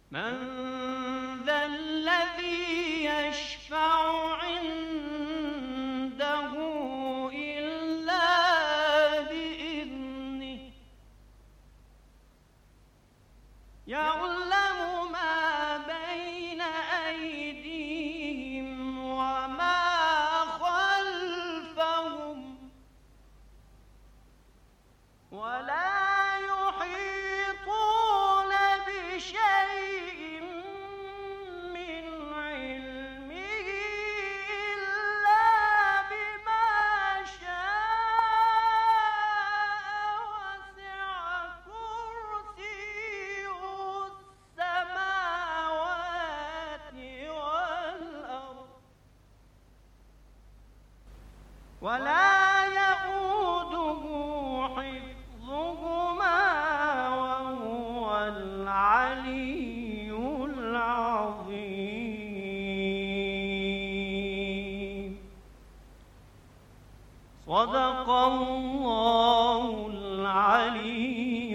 من ذا الذي يشفع عنده إلا بإذنه يعلم ما بين أيديهم وما خلفهم ولا يحيطون بشيء من علمه إلا بما شاء وسع كرسيه السماوات والأرض ولا يؤوده حفظهما وهو العلي العظيم صدق الله العلي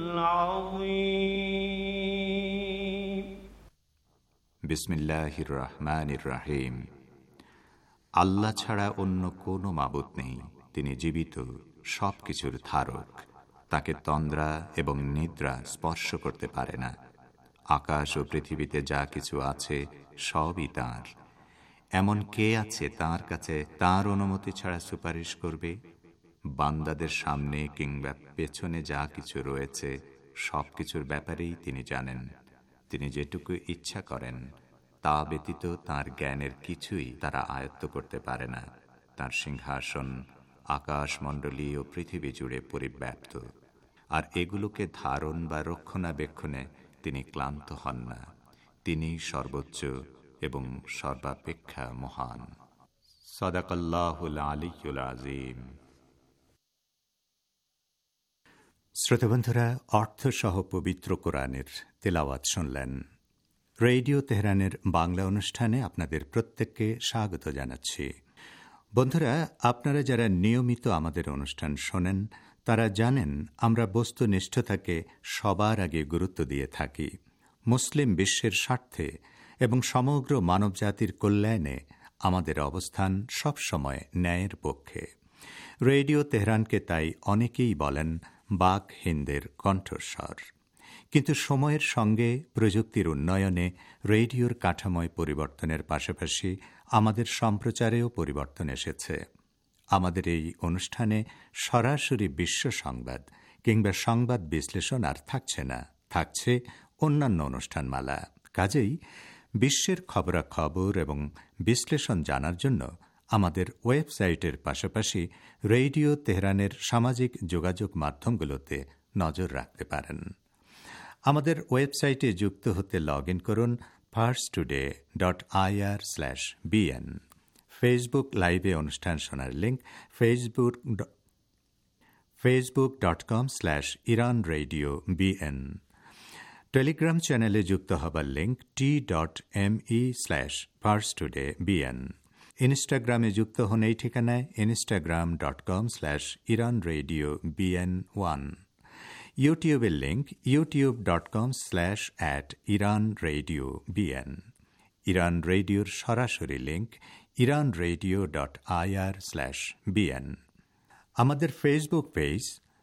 العظيم বিসমিল্লাহির রহমানির রহিম। আল্লাহ ছাড়া অন্য কোনো মাবুদ নেই। তিনি জীবিত, সব কিছুর ধারক। তাকে তন্দ্রা এবং নিদ্রা স্পর্শ করতে পারে না। আকাশ ও পৃথিবীতে যা কিছু আছে সবই তাঁর। এমন কে আছে তাঁর কাছে তাঁর অনুমতি ছাড়া সুপারিশ করবে? বান্দাদের সামনে কিংবা পেছনে যা কিছু রয়েছে সব কিছুর ব্যাপারেই তিনি জানেন। তিনি যেটুকু ইচ্ছা করেন তা ব্যতীত তাঁর জ্ঞানের কিছুই তারা আয়ত্ত করতে পারে না। তাঁর সিংহাসন আকাশমণ্ডলী ও পৃথিবী জুড়ে পরিব্যাপ্ত, আর এগুলোকে ধারণ বা রক্ষণাবেক্ষণে তিনি ক্লান্ত হন না। তিনি সর্বোচ্চ এবং সর্বাপেক্ষা মহান। সাদাকাল্লাহুল আলিয়্যুল আযীম। শ্রোতাবন্ধুরা, অর্থসহ পবিত্র কোরআনের তেলাওয়াত শুনলেন। রেডিও তেহরানের বাংলা অনুষ্ঠানে আপনাদের প্রত্যেককে স্বাগত জানাচ্ছি। বন্ধুরা, আপনারা যারা নিয়মিত আমাদের অনুষ্ঠান শোনেন তারা জানেন আমরা বস্তুনিষ্ঠতাকে সবার আগে গুরুত্ব দিয়ে থাকি। মুসলিম বিশ্বের স্বার্থে এবং সমগ্র মানবজাতির কল্যাণে আমাদের অবস্থান সবসময় ন্যায়ের পক্ষে। রেডিও তেহরানকে তাই অনেকেই বলেন বাক হিন্দের কণ্ঠস্বর। কিন্তু সময়ের সঙ্গে প্রযুক্তির উন্নয়নে রেডিওর কাঠামোয় পরিবর্তনের পাশাপাশি আমাদের সম্প্রচারেও পরিবর্তন এসেছে। আমাদের এই অনুষ্ঠানে সরাসরি বিশ্ব সংবাদ কিংবা সংবাদ বিশ্লেষণ আর থাকছে না, থাকছে অন্যান্য অনুষ্ঠানমালা। কাজেই বিশ্বের খবরাখবর এবং বিশ্লেষণ জানার জন্য আমাদের ওয়েবসাইটের পাশাপাশি রেডিও তেহরানের সামাজিক যোগাযোগ মাধ্যমগুলোতে নজর রাখতে পারেন। আমাদের ওয়েবসাইটে যুক্ত হতে লগ ইন করুন parstoday.ir/bn। ফেসবুক লাইভে অনুষ্ঠান শোনার লিঙ্ক facebook.com/iranradiobn। টেলিগ্রাম চ্যানেলে যুক্ত হবার লিঙ্ক t.me/parstodaybn। ইনস্টাগ্রামে যুক্ত হন এই ঠিকানায় instagram.com/iranradiobn1। ইউটিউবের লিঙ্ক youtube.com/iranradiobn। ইরান রেডিওর সরাসরি লিঙ্ক iranradio.ir/bn। আমাদের ফেসবুক পেজ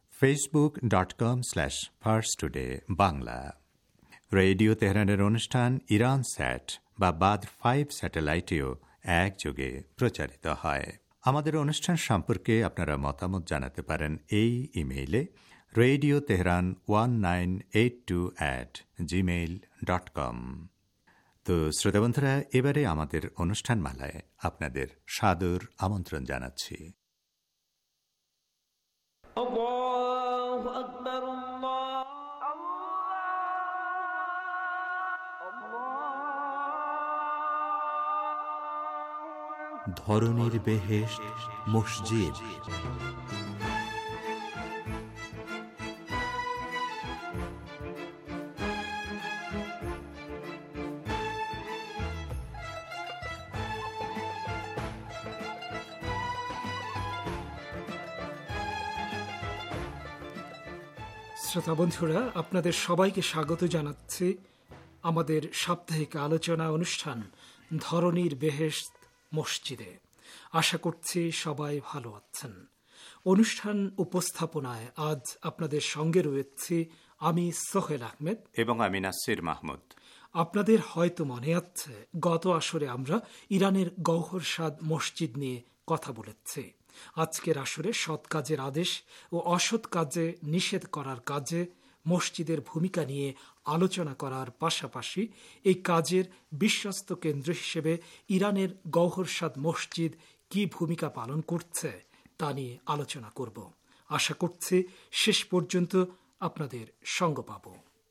facebook.com/parstodaybangla। রেডিও তেহরানের অনুষ্ঠান ইরান স্যাট বা বাদ 5 স্যাটেলাইটেও একযোগে প্রচারিত হয়। আমাদের অনুষ্ঠান সম্পর্কে আপনারা মতামত জানাতে পারেন এই ইমেইলে radio tehran 1982@gmail.com। তো শ্রোতাবন্ধুরা, এবারে আমাদের অনুষ্ঠানমালায় আপনাদের সাদর আমন্ত্রণ জানাচ্ছি। আল্লাহু আকবার, ধরনীর বেহেশত মসজিদ। শ্রোতা বন্ধুরা, আপনাদের সবাইকে স্বাগত জানাচ্ছি আমাদের সাপ্তাহিক আলোচনা অনুষ্ঠান ধরনীর বেহেশত মসজিদে। আশা করছি সবাই ভালো আছেন। অনুষ্ঠান উপস্থাপনায় আজ আপনাদের সঙ্গে রয়েছি আমি সোহেল আহমেদ এবং আমি নাসির মাহমুদ। আপনাদের হয়তো মনে আছে, গত আসরে আমরা ইরানের গওহরসাদ মসজিদ নিয়ে কথা বলেছি। আজকের আসরে সৎ কাজের আদেশ ও অসৎ কাজে নিষেধ করার কাজে মসজিদের ভূমিকা নিয়ে আলোচনা করার পাশাপাশি এই কাজের বিশ্বস্ত কেন্দ্র হিসেবে ইরানের গওহরসাদ মসজিদ কি ভূমিকা পালন করছে তা নিয়ে আলোচনা করব। আশা করছি শেষ পর্যন্ত আপনাদের সঙ্গ পাব।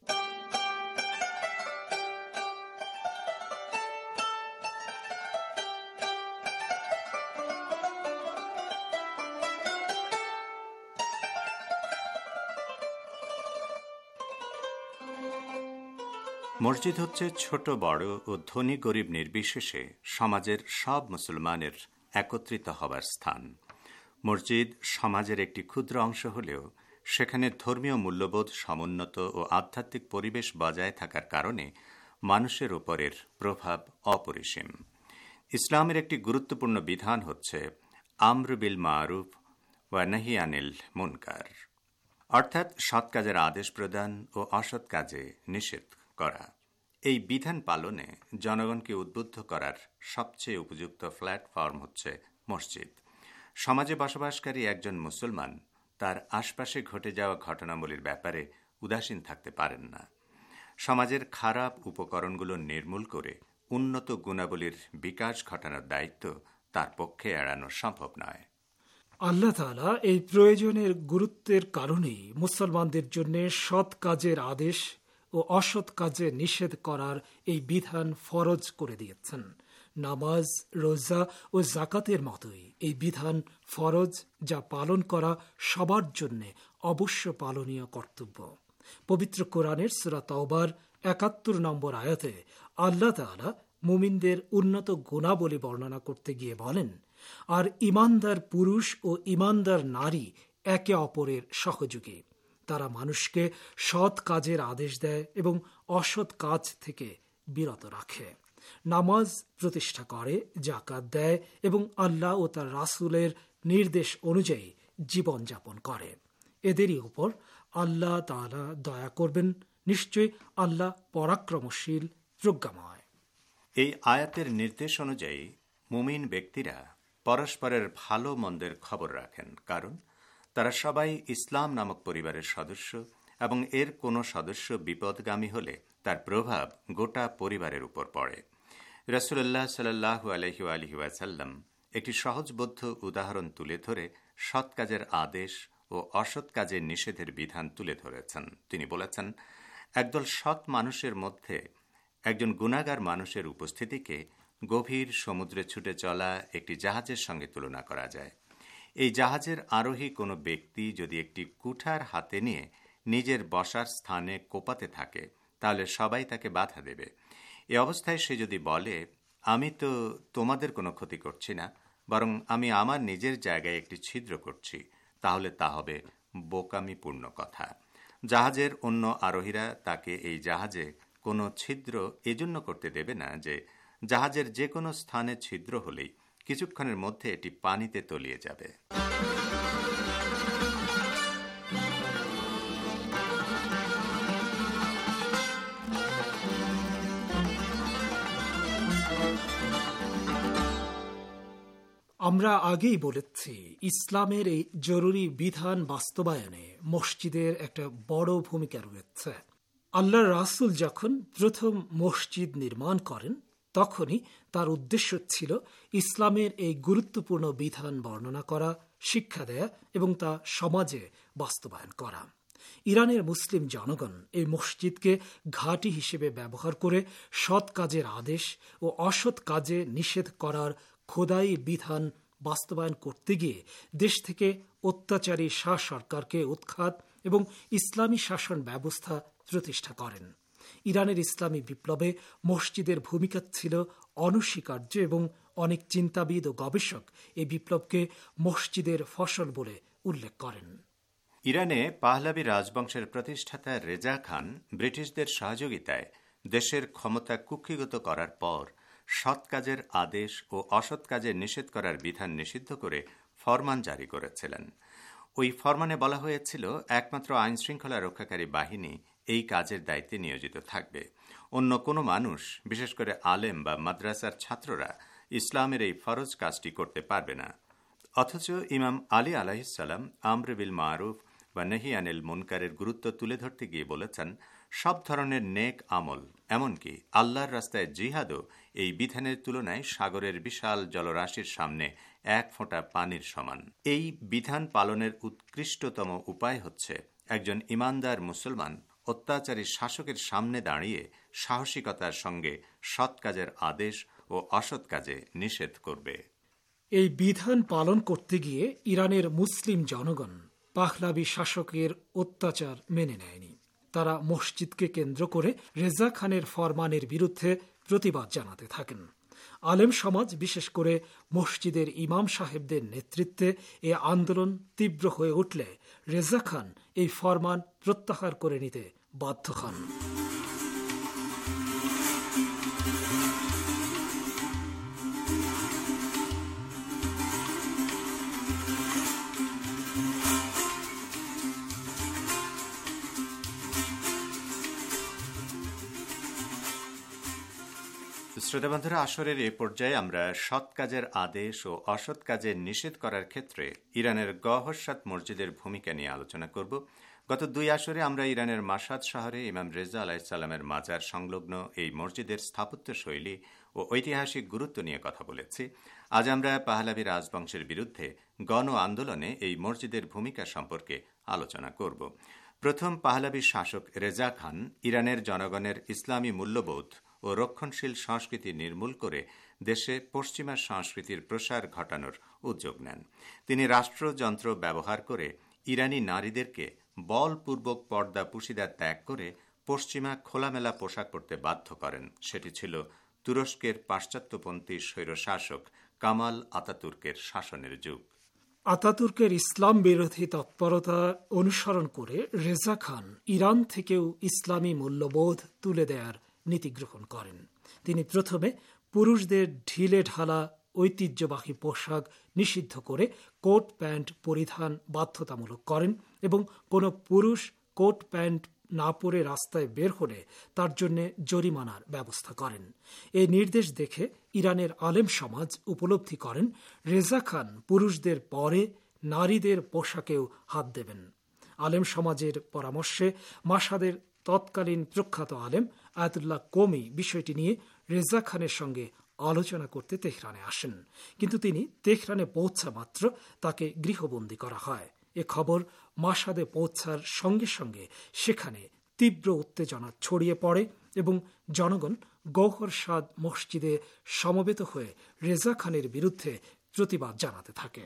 মসজিদ হচ্ছে ছোট বড় ও ধনী গরিব নির্বিশেষে সমাজের সব মুসলমানের একত্রিত হবার স্থান। মসজিদ সমাজের একটি ক্ষুদ্র অংশ হলেও সেখানে ধর্মীয় মূল্যবোধ সমুন্নত ও আধ্যাত্মিক পরিবেশ বজায় থাকার কারণে মানুষের উপরের প্রভাব অপরিসীম। ইসলামের একটি গুরুত্বপূর্ণ বিধান হচ্ছে আমর বিল মারুফ ওয়া নাহি আনিল মুনকার, অর্থাৎ সৎ কাজের আদেশ প্রদান ও অসৎ কাজে নিষেধ করা। এই বিধান পালনে জনগণকে উদ্বুদ্ধ করার সবচেয়ে উপযুক্ত প্ল্যাটফর্ম হচ্ছে মসজিদ। সমাজে বসবাসকারী একজন মুসলমান তার আশপাশে ঘটে যাওয়া ঘটনাবলীর ব্যাপারে উদাসীন থাকতে পারেন না। সমাজের খারাপ উপকরণগুলো নির্মূল করে উন্নত গুণাবলীর বিকাশ ঘটানোর দায়িত্ব তার পক্ষে এড়ানো সম্ভব নয়। আল্লাহ তাআলা এই প্রয়োজনের গুরুত্বের কারণেই মুসলমানদের জন্য সৎ কাজের আদেশ ও অসৎ কাজে নিষেধ করার এই বিধান ফরজ করে দিয়েছেন। নামাজ, রোজা ও জাকাতের মতোই এই বিধান ফরজ, যা পালন করা সবার জন্য অবশ্য পালনীয় কর্তব্য। পবিত্র কোরআনের সূরা তাওবার ৭১ নম্বর আয়াতে আল্লাহ তাআলা মুমিনদের উন্নত গুণাবলী বর্ণনা করতে গিয়ে বলেন, আর ঈমানদার পুরুষ ও ঈমানদার নারী একে অপরের সহযোগী। তারা মানুষকে সৎ কাজের আদেশ দেয় এবং অসৎ কাজ থেকে বিরত রাখে, নামাজ প্রতিষ্ঠা করে, যাকাত দেয় এবং আল্লাহ ও তার রাসূলের নির্দেশ অনুযায়ী জীবনযাপন করে। এদেরই উপর আল্লাহ তাআলা দয়া করবেন। নিশ্চয়ই আল্লাহ পরাক্রমশীল, প্রজ্ঞাময়। এই আয়াতের নির্দেশ অনুযায়ী মুমিন ব্যক্তিরা পরস্পরের ভালো মন্দের খবর রাখেন, কারণ তারা সবাই ইসলাম নামক পরিবারের সদস্য এবং এর কোনো সদস্য বিপদগামী হলে তার প্রভাব গোটা পরিবারের উপর পড়ে। রাসূলুল্লাহ সাল্লাল্লাহু আলাইহি ওয়াসাল্লাম একটি সহজবোধ্য উদাহরণ তুলে ধরে সৎ কাজের আদেশ ও অসৎ কাজের নিষেধের বিধান তুলে ধরেছেন। তিনি বলেছেন, একদল সৎ মানুষের মধ্যে একজন গুনাহগার মানুষের উপস্থিতিকে গভীর সমুদ্রে ছুটে চলা একটি জাহাজের সঙ্গে তুলনা করা যায়। এই জাহাজের আরোহী কোনো ব্যক্তি যদি একটি কুঠার হাতে নিয়ে নিজের বসার স্থানে কোপাতে থাকে, তাহলে সবাই তাকে বাধা দেবে। এ অবস্থায় সে যদি বলে, আমি তো তোমাদের কোনো ক্ষতি করছি না, বরং আমি আমার নিজের জায়গায় একটি ছিদ্র করছি, তাহলে তা হবে বোকামিপূর্ণ কথা। জাহাজের অন্য আরোহীরা তাকে এই জাহাজে কোনো ছিদ্র এজন্য করতে দেবে না যে জাহাজের যে কোনো স্থানে ছিদ্র হলেই কিছুক্ষণের মধ্যে এটি পানিতে তলিয়ে যাবে। আমরা আগেই বলেছি, ইসলামের এই জরুরি বিধান বাস্তবায়নে মসজিদের একটা বড় ভূমিকা রয়েছে। আল্লাহর রাসূল যখন প্রথম মসজিদ নির্মাণ করেন, তখনই তার উদ্দেশ্য ছিল ইসলামের এই গুরুত্বপূর্ণ বিধান বর্ণনা করা, শিক্ষা দেয়া এবং তা সমাজে বাস্তবায়ন করা। ইরানের মুসলিম জনগণ এই মসজিদকে ঘাঁটি হিসেবে ব্যবহার করে সৎ কাজের আদেশ ও অসৎ কাজে নিষেধ করার খোদাই বিধান বাস্তবায়ন করতে গিয়ে দেশ থেকে অত্যাচারী শাহ সরকারকে উৎখাত এবং ইসলামী শাসন ব্যবস্থা প্রতিষ্ঠা করেন। ইরানের ইসলামী বিপ্লবে মসজিদের ভূমিকা ছিল অনস্বীকার্য এবং অনেক চিন্তাবিদ ও গবেষক এই বিপ্লবকে মসজিদের ফসল বলে উল্লেখ করেন। ইরানে পাহলাবি রাজবংশের প্রতিষ্ঠাতা রেজা খান ব্রিটিশদের সহযোগিতায় দেশের ক্ষমতা কুক্ষিগত করার পর সৎ কাজের আদেশ ও অসৎ কাজের নিষেধ করার বিধান নিষিদ্ধ করে ফরমান জারি করেছিলেন। ওই ফরমানে বলা হয়েছিল একমাত্র আইন শৃঙ্খলা রক্ষাকারী বাহিনী এই কাজের দায়িত্বে নিয়োজিত থাকবে। অন্য কোনো মানুষ, বিশেষ করে আলেম বা মাদ্রাসার ছাত্ররা ইসলামের এই ফরজ কাজটি করতে পারবে না। অথচ ইমাম আলী আলাইহিসসালাম আমর বিল মারুফ বা নহি আনিল মুনকারের গুরুত্ব তুলে ধরতে গিয়ে বলেছেন, সব ধরনের নেক আমল, এমনকি আল্লাহর রাস্তায় জিহাদও এই বিধানের তুলনায় সাগরের বিশাল জলরাশির সামনে এক ফোঁটা পানির সমান। এই বিধান পালনের উৎকৃষ্টতম উপায় হচ্ছে একজন ইমানদার মুসলমান অত্যাচারী শাসকের সামনে দাঁড়িয়ে সাহসিকতার সঙ্গে সৎ কাজের আদেশ ও অসৎ কাজে নিষেধ করবে। এই বিধান পালন করতে গিয়ে ইরানের মুসলিম জনগণ পাহলাবি শাসকের অত্যাচার মেনে নেয়নি। তারা মসজিদকে কেন্দ্র করে রেজা খানের ফরমানের বিরুদ্ধে প্রতিবাদ জানাতে থাকেন। আলেম সমাজ, বিশেষ করে মসজিদের ইমাম সাহেবদের নেতৃত্বে এ আন্দোলন তীব্র হয়ে উঠলে রেজা খান এই ফরমান প্রত্যাহার করে নিতে বাধ্য হন। শ্রোতাবন্ধুরা, আসরের এ পর্যায়ে আমরা সৎ কাজের আদেশ ও অসৎ কাজের নিষেধ করার ক্ষেত্রে ইরানের গহরসাদ মসজিদের ভূমিকা নিয়ে আলোচনা করব। গত 2 আসরে আমরা ইরানের মাশহাদ শহরে ইমাম রেজা আলাইহিসসালামের মাজার সংলগ্ন এই মসজিদের স্থাপত্য শৈলী ও ঐতিহাসিক গুরুত্ব নিয়ে কথা বলেছি। আজ আমরা পাহলাবি রাজবংশের বিরুদ্ধে গণ আন্দোলনে এই মসজিদের ভূমিকা সম্পর্কে আলোচনা করব। প্রথম পাহলাবি শাসক রেজা খান ইরানের জনগণের ইসলামী মূল্যবোধ ও রক্ষণশীল সংস্কৃতি নির্মূল করে দেশে পশ্চিমা সংস্কৃতির প্রসার ঘটানোর উদ্যোগ নেন। তিনি রাষ্ট্রযন্ত্র ব্যবহার করে ইরানি নারীদেরকে বলপূর্বক পর্দা পুশিদা ত্যাগ করে পশ্চিমা খোলামেলা পোশাক পরতে বাধ্য করেন। সেটি ছিল তুরস্কের পাশ্চাত্যপন্থী স্বৈরশাসক কামাল আতাতুর্কের শাসনের যুগ। আতাতুর্কের ইসলাম বিরোধী তৎপরতা অনুসরণ করে রেজা খান ইরান থেকেও ইসলামী মূল্যবোধ তুলে দেওয়ার নীতি গ্রহণ করেন। তিনি প্রথমে পুরুষদের ঢিলে ঢালা ঐতিহ্যবাহী পোশাক নিষিদ্ধ করে কোট প্যান্ট পরিধান বাধ্যতামূলক করেন এবং কোনো পুরুষ কোট প্যান্ট না পরে রাস্তায় বের হলে তার জন্য জরিমানার ব্যবস্থা করেন। এই নির্দেশ দেখে ইরানের আলেম সমাজ উপলব্ধি করেন রেজা খান পুরুষদের পরে নারীদের পোশাকেও হাত দেবেন। আলেম সমাজের পরামর্শে মাশহাদের তৎকালীন প্রখ্যাত আলেম আয়াতুল্লাহ কোমি বিষয়টি নিয়ে রেজা খানের সঙ্গে আলোচনা করতে তেহরানে আসেন, কিন্তু তিনি তেহরানে পৌঁছা মাত্র তাকে গৃহবন্দী করা হয়। এ খবর মাশহাদে পৌঁছার সঙ্গে সঙ্গে সেখানে তীব্র উত্তেজনা ছড়িয়ে পড়ে এবং জনগণ গৌহরসাদ মসজিদে সমবেত হয়ে রেজা খানের বিরুদ্ধে প্রতিবাদ জানাতে থাকে।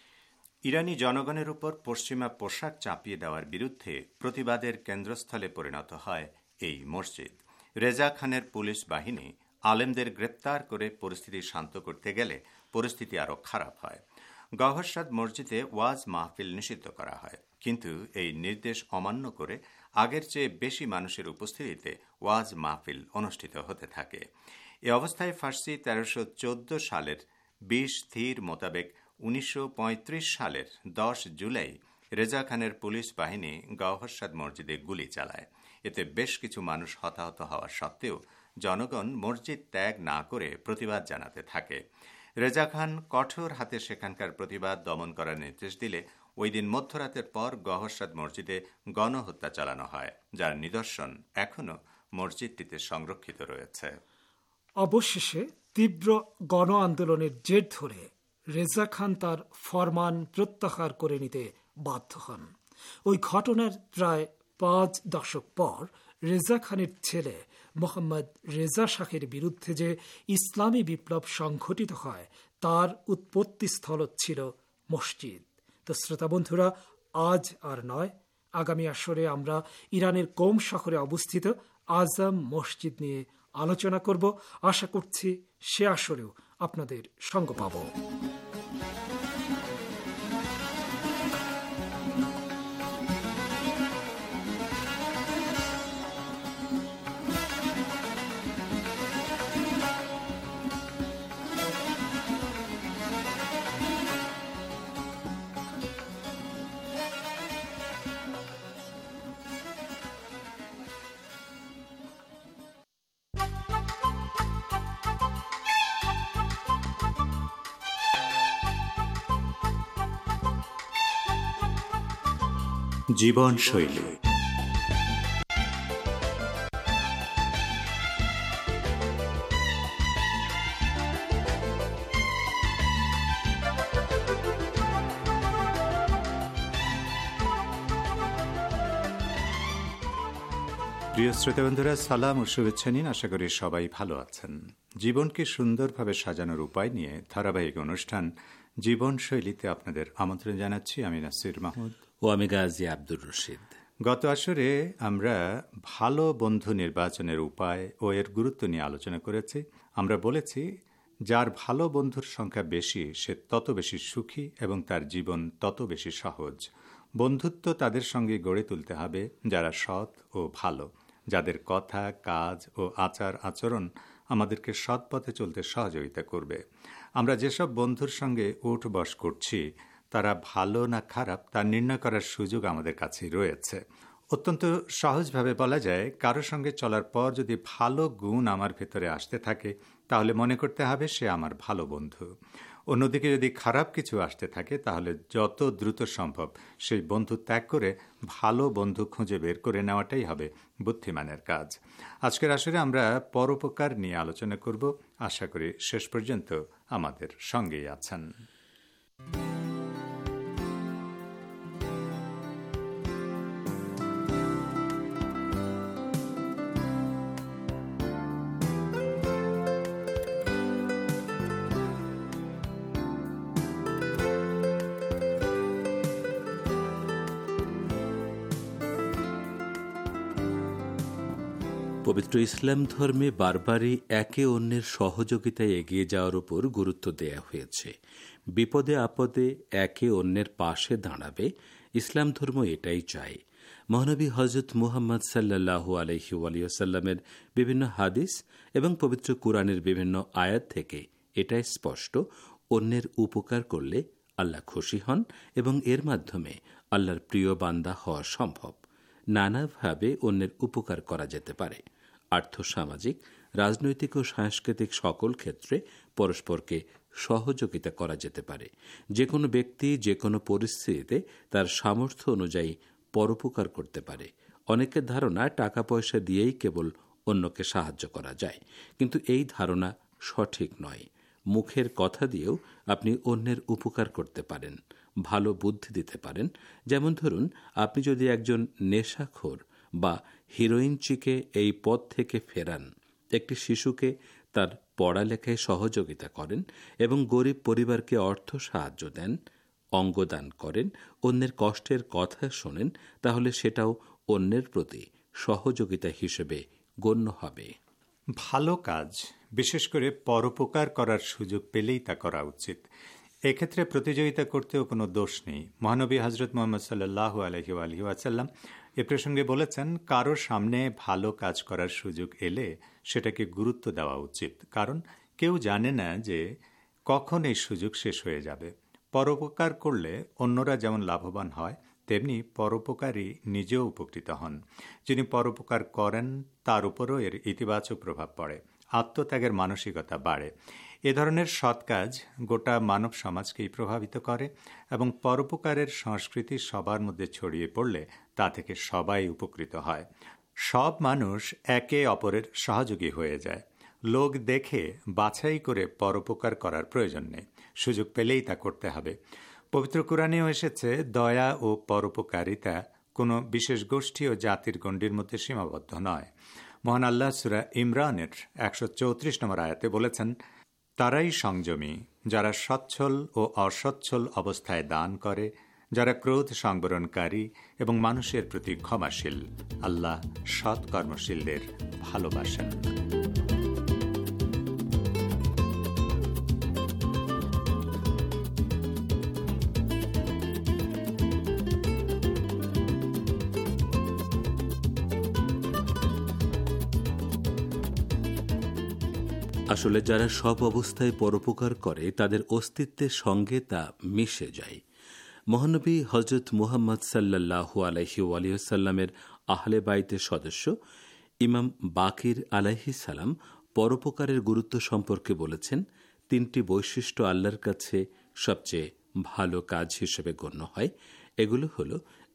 ইরানি জনগণের উপর পশ্চিমা পোশাক চাপিয়ে দেওয়ার বিরুদ্ধে প্রতিবাদের কেন্দ্রস্থলে পরিণত হয় এই মসজিদ। রেজা খানের পুলিশ বাহিনী আলেমদের গ্রেপ্তার করে পরিস্থিতি শান্ত করতে গেলে পরিস্থিতি আরও খারাপ হয়। গহরসাদ মসজিদে ওয়াজ মাহফিল নিষিদ্ধ করা হয়, কিন্তু এই নির্দেশ অমান্য করে আগের চেয়ে বেশি মানুষের উপস্থিতিতে ওয়াজ মাহফিল অনুষ্ঠিত হতে থাকে। এ অবস্থায় ফার্সি 1314 সালের 20 স্থির মোতাবেক 1935 সালের 10 জুলাই রেজা খানের পুলিশ বাহিনী গওহরসাদ মসজিদে গুলি চালায়। এতে বেশ কিছু মানুষ হতাহত হওয়া সত্ত্বেও জনগণ মসজিদ ত্যাগ না করে প্রতিবাদ জানাতে থাকে। রেজা খান কঠোর হাতে সেখানকার প্রতিবাদ দমন করার নির্দেশ দিলে ওই দিন মধ্যরাতের পর গওহরসাদ মসজিদে গণহত্যা চালানো হয়, যার নিদর্শন এখনও মসজিদটিতে সংরক্ষিত রয়েছে। অবশেষে তীব্র গণ আন্দোলনের জের ধরে রেজা খান তার ফরমান প্রত্যাহার করে নিতে বাধ্য হন। ওই ঘটনার প্রায় 5 দশক পর রেজা খানের ছেলে মোহাম্মদ রেজা শাহের বিরুদ্ধে যে ইসলামী বিপ্লব সংঘটিত হয় তার উৎপত্তিস্থল ছিল মসজিদ। তো শ্রোতা বন্ধুরা, আজ আর নয়, আগামী আসরে আমরা ইরানের কোম শহরে অবস্থিত আজম মসজিদ নিয়ে আলোচনা করব। আশা করছি সে আসরেও আপনাদের সঙ্গ পাব। জীবনশৈলী। প্রিয় শ্রোতাবন্ধুরা, সালাম ও শুভেচ্ছা নিন। আশা করি সবাই ভালো আছেন। জীবনকে সুন্দরভাবে সাজানোর উপায় নিয়ে ধারাবাহিক অনুষ্ঠান জীবনশৈলীতে আপনাদের আমন্ত্রণ জানাচ্ছি। আমি নাসির মাহমুদ ও আমি গাজী আব্দুর রশিদ। গত আসরে আমরা ভালো বন্ধু নির্বাচনের উপায় ও এর গুরুত্ব নিয়ে আলোচনা করেছি। আমরা বলেছি, যার ভালো বন্ধুর সংখ্যা বেশি সে তত বেশি সুখী এবং তার জীবন তত বেশি সহজ। বন্ধুত্ব তাদের সঙ্গে গড়ে তুলতে হবে যারা সৎ ও ভালো, যাদের কথা, কাজ ও আচার আচরণ আমাদেরকে সৎ পথে চলতে সহযোগিতা করবে। আমরা যেসব বন্ধুর সঙ্গে উঠ বস করছি তারা ভালো না খারাপ তা নির্ণয় করার সুযোগ আমাদের কাছেই রয়েছে। অত্যন্ত সহজভাবে বলা যায়, কারো সঙ্গে চলার পর যদি ভালো গুণ আমার ভেতরে আসতে থাকে তাহলে মনে করতে হবে সে আমার ভালো বন্ধু। অন্যদিকে যদি খারাপ কিছু আসতে থাকে তাহলে যত দ্রুত সম্ভব সেই বন্ধু ত্যাগ করে ভালো বন্ধু খুঁজে বের করে নেওয়াটাই হবে বুদ্ধিমানের কাজ। আজকের আসরে আমরা পরোপকার নিয়ে আলোচনা করব। আশা করি শেষ পর্যন্ত আমাদের সঙ্গেই আছেন। পবিত্র ইসলাম ধর্মে বারবারই একে অন্যের সহযোগিতায় এগিয়ে যাওয়ার উপর গুরুত্ব দেয়া হয়েছে। বিপদে আপদে একে অন্যের পাশে দাঁড়াবে ইসলাম ধর্ম এটাই চায়। মহানবী হযরত মুহাম্মদ সাল্লাল্লাহু আলাইহি ওয়াসাল্লামের বিভিন্ন হাদিস এবং পবিত্র কুরআনের বিভিন্ন আয়াত থেকে এটাই স্পষ্ট, অন্যের উপকার করলে আল্লাহ খুশি হন এবং এর মাধ্যমে আল্লাহর প্রিয় বান্দা হওয়া সম্ভব। নানাভাবে অন্যের উপকার করা যেতে পারে। আর্থসামাজিক, রাজনৈতিক ও সাংস্কৃতিক সকল ক্ষেত্রে পরস্পরকে সহযোগিতা করা যেতে পারে। যে কোনো ব্যক্তি যে কোনো পরিস্থিতিতে তার সামর্থ্য অনুযায়ী পরোপকার করতে পারে। অনেকের ধারণা টাকা পয়সা দিয়েই কেবল অন্যকে সাহায্য করা যায়, কিন্তু এই ধারণা সঠিক নয়। মুখের কথা দিয়েও আপনি অন্যের উপকার করতে পারেন, ভালো বুদ্ধি দিতে পারেন। যেমন ধরুন, আপনি যদি একজন নেশাখোর বা হিরোইনচিকে এই পথ থেকে ফেরান, একটি শিশুকে তার পড়ালেখায় সহযোগিতা করেন এবং গরিব পরিবারকে অর্থ সাহায্য দেন, অঙ্গদান করেন, অন্যের কষ্টের কথা শোনেন, তাহলে সেটাও অন্যের প্রতি সহযোগিতা হিসেবে গণ্য হবে। ভালো কাজ, বিশেষ করে পরোপকার করার সুযোগ পেলেই তা করা উচিত। এক্ষেত্রে প্রতিযোগিতা করতেও কোনো দোষ নেই। মহানবী হযরত মুহাম্মদ সাল্লাল্লাহু আলাইহি ওয়াসাল্লাম এ প্রসঙ্গে বলেছেন, কারো সামনে ভালো কাজ করার সুযোগ এলে সেটাকে গুরুত্ব দেওয়া উচিত, কারণ কেউ জানে না যে কখন এই সুযোগ শেষ হয়ে যাবে। পরোপকার করলে অন্যরা যেমন লাভবান হয়, তেমনি পরোপকারী নিজেও উপকৃত হন। যিনি পরোপকার করেন তার উপরও এর ইতিবাচক প্রভাব পড়ে, আত্মত্যাগের মানসিকতা বাড়ে। এ ধরনের সৎ কাজ গোটা মানব সমাজকেই প্রভাবিত করে এবং পরোপকারের সংস্কৃতি সবার মধ্যে ছড়িয়ে পড়লে তা থেকে সবাই উপকৃত হয়। সব মানুষ একে অপরের সহযোগী হয়ে যায়। লোক দেখে বাছাই করে পরোপকার করার প্রয়োজন নেই, সুযোগ পেলেই তা করতে হবে। পবিত্র কুরআনেও এসেছে, দয়া ও পরোপকারিতা কোনো বিশেষ গোষ্ঠী ও জাতির গণ্ডির মধ্যে সীমাবদ্ধ নয়। মহান আল্লাহ সূরা ইমরানের 134 নম্বর আয়াতে বলেছেন, তারাই সংযমী যারা সচ্ছল ও অসচ্ছল অবস্থায় দান করে, যারা ক্রোধ সংবরণকারী এবং মানুষের প্রতি ক্ষমাশীল। আল্লাহ সৎ কর্মশীলদের ভালোবাসেন। আসলে যারা সব অবস্থায় পরোপকার করে তাদের অস্তিত্বের সঙ্গে তা মিশে যায়। মহানবী হযরত মুহাম্মদ সাল্লাল্লাহু আলাইহি ওয়াসাল্লামের আহলে বাইতের সদস্য ইমাম বাকির আলাইহিস সালাম পরোপকারের গুরুত্ব সম্পর্কে বলেছেন, তিনটি বৈশিষ্ট্য আল্লাহর কাছে সবচেয়ে ভালো কাজ হিসেবে গণ্য হয়। এগুলো হলো,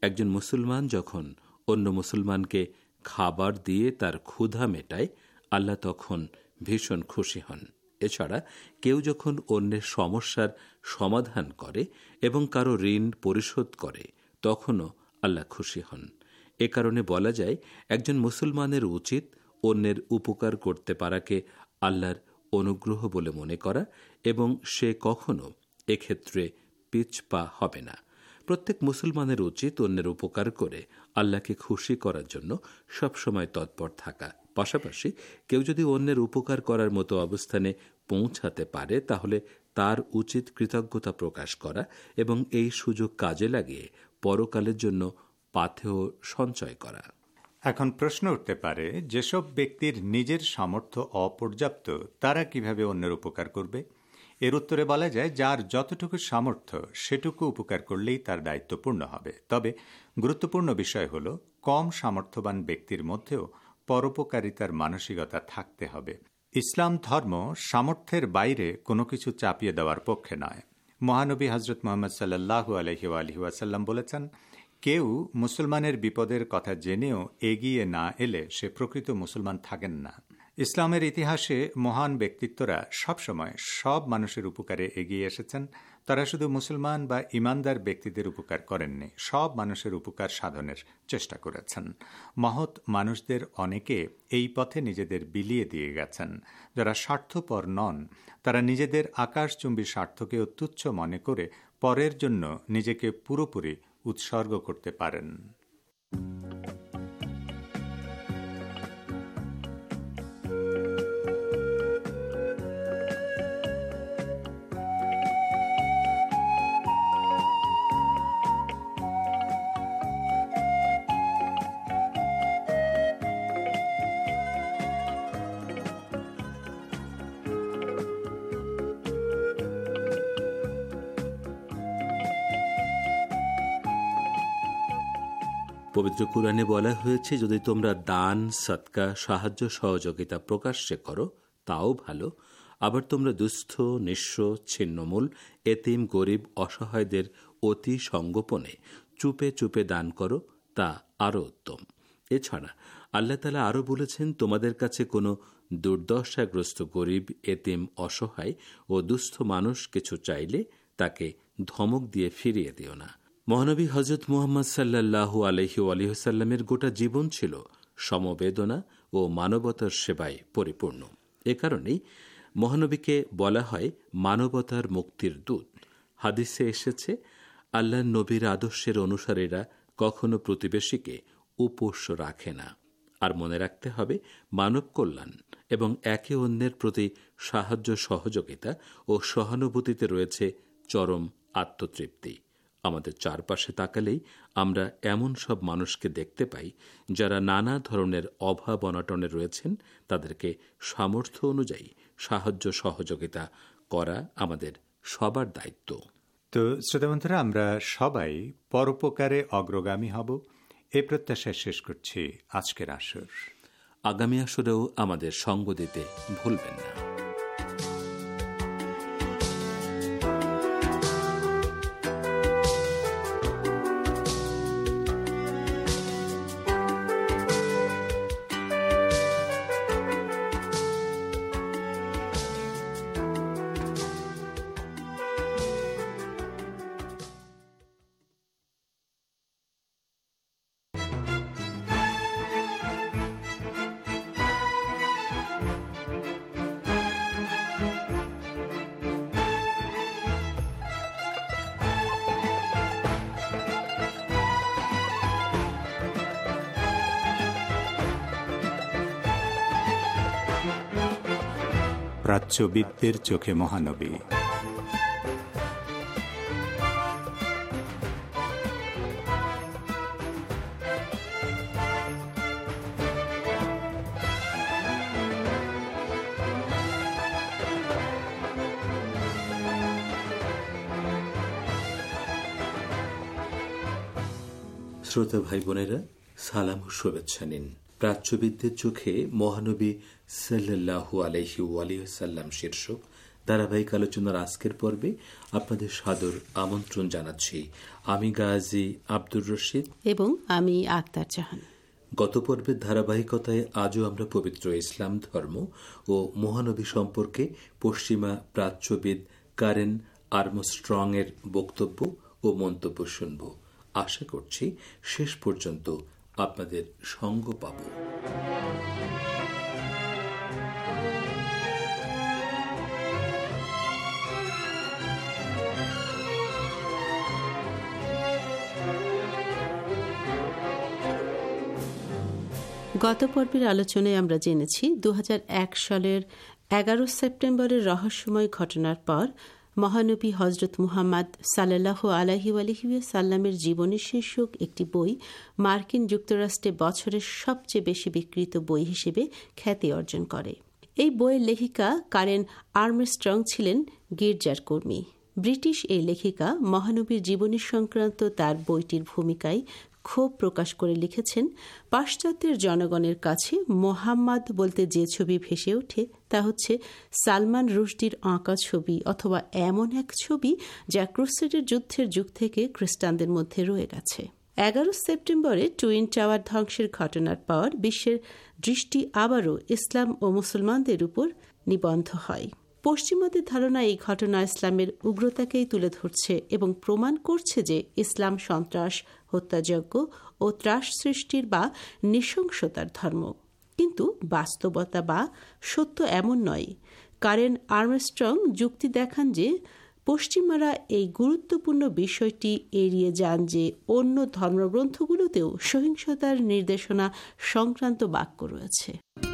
একজন মুসলমান যখন অন্য মুসলমানকে খাবার দিয়ে তার ক্ষুধা মেটায়, আল্লাহ তখন ভীষণ খুশি হন। এছাড়া কেউ যখন অন্যের সমস্যার সমাধান করে এবং কারো ঋণ পরিশোধ করে, তখনও আল্লাহ খুশি হন। এ কারণে বলা যায়, একজন মুসলমানের উচিত অন্যের উপকার করতে পারাকে আল্লাহর অনুগ্রহ বলে মনে করা এবং সে কখনো এক্ষেত্রে পিছপা হবে না। প্রত্যেক মুসলমানের উচিত অন্যের উপকার করে আল্লাহকে খুশি করার জন্য সবসময় তৎপর থাকা। পাশাপাশি কেউ যদি অন্যের উপকার করার মতো অবস্থানে পৌঁছাতে পারে, তাহলে তার উচিত কৃতজ্ঞতা প্রকাশ করা এবং এই সুযোগ কাজে লাগিয়ে পরকালের জন্য পাথেয় সঞ্চয় করা। এখন প্রশ্ন উঠতে পারে, যেসব ব্যক্তির নিজের সামর্থ্য অপর্যাপ্ত, তারা কিভাবে অন্যের উপকার করবে? এর উত্তরে বলা যায়, যার যতটুকু সামর্থ্য সেটুকু উপকার করলেই তার দায়িত্ব পূর্ণ হবে। তবে গুরুত্বপূর্ণ বিষয় হল, কম সামর্থ্যবান ব্যক্তির মধ্যেও পরোপকারিতার মানসিকতা থাকতে হবে। ইসলাম ধর্ম সামর্থ্যের বাইরে কোনো কিছু চাপিয়ে দেওয়ার পক্ষে নয়। মহানবী হজরত মুহাম্মদ সাল্লাল্লাহু আলাইহি ওয়াসাল্লাম বলেছেন, কেউ মুসলমানের বিপদের কথা জেনেও এগিয়ে না এলে সে প্রকৃত মুসলমান থাকেন না। ইসলামের ইতিহাসে মহান ব্যক্তিত্বরা সবসময় সব মানুষের উপকারে এগিয়ে এসেছেন। তারা শুধু মুসলমান বা ইমানদার ব্যক্তিদের উপকার করেননি, সব মানুষের উপকার সাধনের চেষ্টা করেছেন। মহৎ মানুষদের অনেকে এই পথে নিজেদের বিলিয়ে দিয়ে গেছেন। যারা স্বার্থপর নন, তারা নিজেদের আকাশচুম্বী স্বার্থকেও তুচ্ছ মনে করে পরের জন্য নিজেকে পুরোপুরি উৎসর্গ করতে পারেন। পবিত্র কুরআনে বলা হয়েছে, যদি তোমরা দান, সদকা, সাহায্য সহযোগিতা প্রকাশ্যে করো তাও ভালো, আবার তোমরা দুস্থ, নিঃস্ব, ছিন্নমূল, এতিম, গরিব, অসহায়দের অতি সঙ্গোপনে চুপে চুপে দান করো, তা আরও উত্তম। এছাড়া আল্লাহ তাআলা আরও বলেছেন, তোমাদের কাছে কোনো দুর্দশাগ্রস্ত গরিব, এতিম, অসহায় ও দুস্থ মানুষ কিছু চাইলে তাকে ধমক দিয়ে ফিরিয়ে দিও না। মহানবী হযরত মুহাম্মদ সাল্লাল্লাহু আলাইহি ওয়াসাল্লামের গোটা জীবন ছিল সমবেদনা ও মানবতার সেবায় পরিপূর্ণ। এ কারণেই মহানবীকে বলা হয় মানবতার মুক্তির দূত। হাদিসে এসেছে, আল্লাহর নবীর আদর্শের অনুসারীরা কখনো প্রতিবেশীকে উপোষ্য রাখে না। আর মনে রাখতে হবে, মানব কল্যাণ এবং একে অন্যের প্রতি সাহায্য সহযোগিতা ও সহানুভূতিতে রয়েছে চরম আত্মতৃপ্তি। আমাদের চারপাশে তাকালেই আমরা এমন সব মানুষকে দেখতে পাই যারা নানা ধরনের অভাব অনটনে রয়েছেন। তাদেরকে সামর্থ্য অনুযায়ী সাহায্য সহযোগিতা করা আমাদের সবার দায়িত্ব। তো শ্রোতা বন্ধুরা, আমরা সবাই পরোপকারে অগ্রগামী হব, এই প্রত্যাশায় শেষ করছি আজকের আসর। আগামী আসরেও আমাদের সঙ্গ দিতে ভুলবেন না। প্রাচ্যবিদদের চোখে মহানবী। শ্রোতা ভাই বোনেরা, সালাম ও শুভেচ্ছা নিন। প্রাচ্যবিদদের চোখে মহানবী সাল্লাল্লাহু আলাইহি ওয়াসাল্লাম শীর্ষক ধারাবাহিক আলোচনার আজকের পর্বে আপনাদের সাদর আমন্ত্রণ জানাচ্ছি আমি গাজী আব্দুর রশিদ এবং আমি আক্তার জাহান। গত পর্বের ধারাবাহিকতায় আজও আমরা পবিত্র ইসলাম ধর্ম ও মহানবী সম্পর্কে পশ্চিমা প্রাচ্যবিদ কারেন আর্মস্ট্রং এর বক্তব্য ও মন্তব্য শুনব। আশা করছি শেষ পর্যন্ত আপনাদের সঙ্গ পাব। গত পর্বের আলোচনায় আমরা জেনেছি 2001 সালের 11 সেপ্টেম্বরের রহস্যময় ঘটনার পর মহানবী হজরত মুহাম্মদ সাল্লাল্লাহু আলাইহি ওয়াসাল্লামের জীবনী শীর্ষক একটি বই মার্কিন যুক্তরাষ্ট্রে বছরের সবচেয়ে বেশি বিক্রিত বই হিসেবে খ্যাতি অর্জন করে। এই বইয়ের লেখিকা কারেন আর্মস্ট্রং ছিলেন গির্জার কর্মী। ব্রিটিশ এই লেখিকা মহানবীর জীবনী সংক্রান্ত তার বইটির ভূমিকায় ক্ষোভ প্রকাশ করে লিখেছেন, পাশ্চাত্যের জনগণের কাছে মোহাম্মদ বলতে যে ছবি ভেসে ওঠে তা হচ্ছে সালমান রুশদির আঁকা ছবি অথবা এমন এক ছবি যা ক্রুসেডের যুদ্ধের যুগ থেকে খ্রিস্টানদের মধ্যে রয়ে গেছে। 11 সেপ্টেম্বরে টুইন টাওয়ার ধ্বংসের ঘটনার পর বিশ্বের দৃষ্টি আবারও ইসলাম ও মুসলমানদের উপর নিবদ্ধ হয়। পশ্চিমাদের ধারণা এই ঘটনা ইসলামের উগ্রতাকেই তুলে ধরছে এবং প্রমাণ করছে যে ইসলাম সন্ত্রাস, হত্যাযজ্ঞ ও ত্রাস সৃষ্টির বা নৃশংসতার ধর্ম। কিন্তু বাস্তবতা বা সত্য এমন নয়। কারেন আর্মস্ট্রং যুক্তি দেখান যে পশ্চিমারা এই গুরুত্বপূর্ণ বিষয়টি এড়িয়ে যান যে অন্য ধর্মগ্রন্থগুলোতেও সহিংসতার নির্দেশনা সংক্রান্ত বাক্য রয়েছে।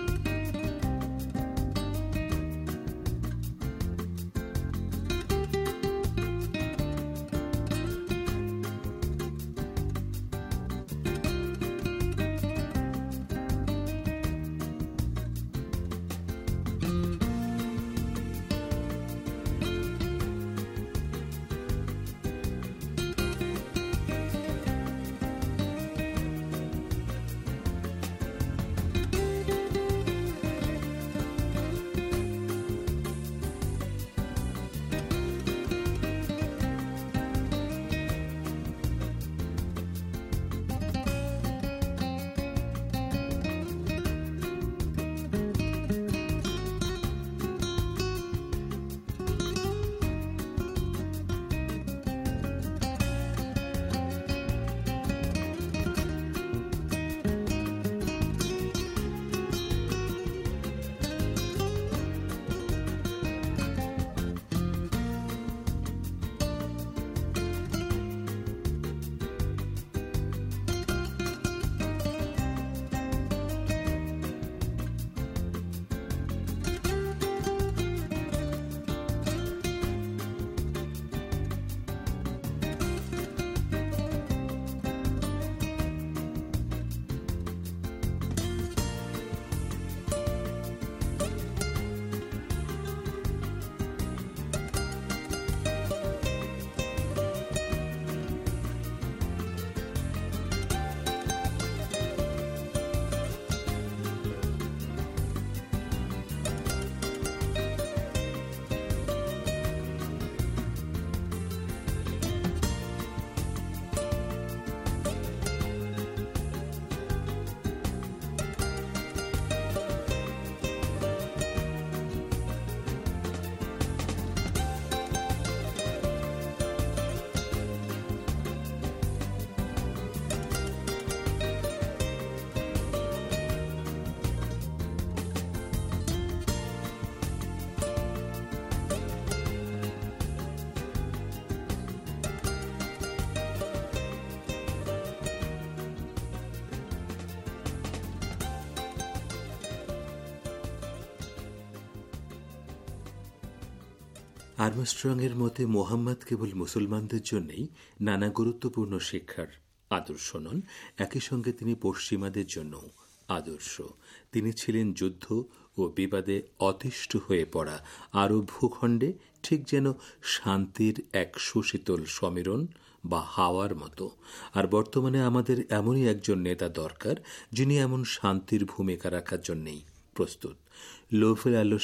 আর্মস্ট্রং এর মতে মোহাম্মদ কেবল মুসলমানদের জন্যই নানা গুরুত্বপূর্ণ শিক্ষার আদর্শ নন, একই সঙ্গে তিনি পশ্চিমাদের জন্য আদর্শ। তিনি ছিলেন যুদ্ধ ও বিবাদে অতিষ্ঠ হয়ে পড়া আরব ভূখণ্ডে ঠিক যেন শান্তির এক সুশীতল সমীরণ বা হাওয়ার মতো। আর বর্তমানে আমাদের এমনই একজন নেতা দরকার যিনি এমন শান্তির ভূমিকা রাখার জন্যই প্রস্তুত। লোভ লালসা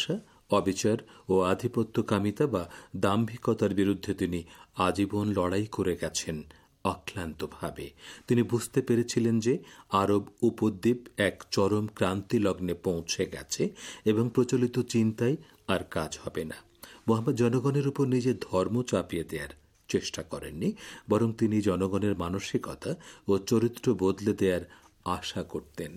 অবিচার ও আধিপত্যকামিতা বা দাম্ভিকতার বিরুদ্ধে তিনি আজীবন লড়াই করে গেছেন অক্লান্তভাবে। তিনি বুঝতে পেরেছিলেন যে আরব উপদ্বীপ এক চরম ক্রান্তি লগ্নে পৌঁছে গেছে এবং প্রচলিত চিন্তায় আর কাজ হবে না। মোহাম্মদ জনগণের উপর নিজের ধর্ম চাপিয়ে দেওয়ার চেষ্টা করেননি, বরং তিনি জনগণের মানসিকতা ও চরিত্র বদলে দেওয়ার আশা করতেন।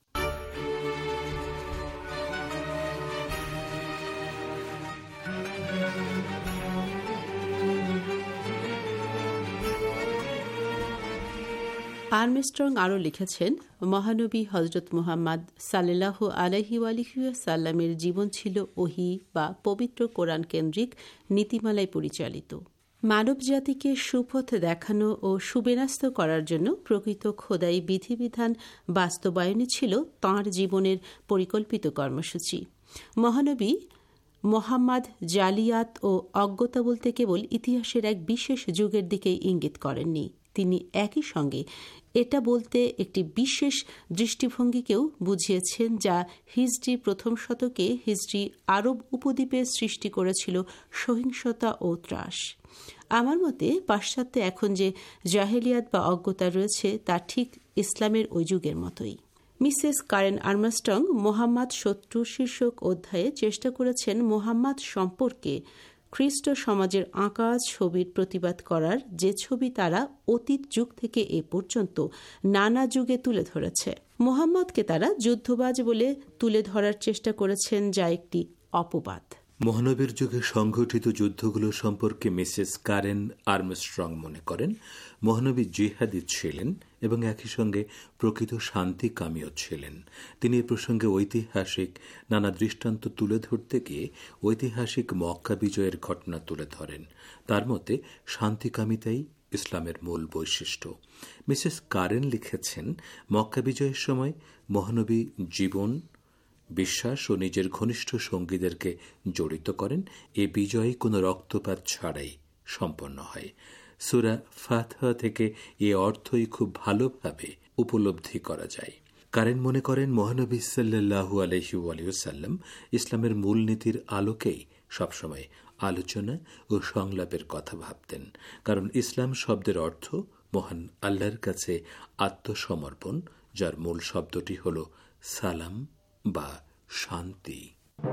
আর্মস্ট্রং আরও লিখেছেন, মহানবী হজরত মুহাম্মদ সাল্লাল্লাহু আলাইহি ওয়াসাল্লামের জীবন ছিল ওহী বা পবিত্র কোরআন কেন্দ্রিক নীতিমালায় পরিচালিত। মানব জাতিকে সুপথ দেখানো ও সুবিন্যস্ত করার জন্য প্রকৃত খোদাই বিধিবিধান বাস্তবায়নই ছিল তাঁর জীবনের পরিকল্পিত কর্মসূচি। মহানবী মোহাম্মদ জালিয়াত ও অজ্ঞতা বলতে কেবল ইতিহাসের এক বিশেষ যুগের দিকেই ইঙ্গিত করেননি, তিনি একই সঙ্গে এটা বলতে একটি বিশেষ দৃষ্টিভঙ্গিকেও বুঝিয়েছেন যা হিজরি প্রথম শতকে হিজরি আরব উপদ্বীপে সৃষ্টি করেছিল সহিংসতা ও ত্রাস। আমার মতে পাশ্চাত্যে এখন যে জাহেলিয়াত বা অজ্ঞতা রয়েছে তা ঠিক ইসলামের ওই যুগের মতোই। মিসেস কারেন আর্মস্ট্রং মোহাম্মদ শত্রু শীর্ষক অধ্যায়ে চেষ্টা করেছেন মোহাম্মদ সম্পর্কে খ্রিস্ট সমাজের আঁকা ছবির প্রতিবাদ করার, যে ছবি তারা অতীত যুগ থেকে এ পর্যন্ত নানা যুগে তুলে ধরেছে। মোহাম্মদকে তারা যুদ্ধবাজ বলে তুলে ধরার চেষ্টা করেছেন, যা একটি অপবাদ। মহানবীর যুগে সংঘটিত যুদ্ধগুলো সম্পর্কে মিসেস কারেন আর্মস্ট্রং মনে করেন, মহানবী জিহাদি ছিলেন এবং একই সঙ্গে প্রকৃত শান্তিকামীও ছিলেন। তিনি এ প্রসঙ্গে ঐতিহাসিক নানা দৃষ্টান্ত তুলে ধরতে গিয়ে ঐতিহাসিক মক্কা বিজয়ের ঘটনা তুলে ধরেন। তার মতে শান্তিকামিতাই ইসলামের মূল বৈশিষ্ট্য। মিসেস কারেন লিখেছেন, মক্কা বিজয়ের সময় মহানবী জীবন, বিশ্বাস ও নিজের ঘনিষ্ঠ সঙ্গীদেরকে জড়িত করেন। এ বিজয় কোনো রক্তপাত ছাড়াই সম্পন্ন হয়। সূরা ফাতিহা থেকে এ অর্থই খুব ভালোভাবে উপলব্ধি করা যায়। কারেন মনে করেন, মহানবী সাল্লাল্লাহু আলাইহি ওয়াসাল্লাম ইসলামের মূলনীতির আলোকেই সবসময় আলোচনা ও সংলাপের কথা ভাবতেন, কারণ ইসলাম শব্দের অর্থ মহান আল্লাহর কাছে আত্মসমর্পণ, যার মূল শব্দটি হল সালাম বা শান্তি।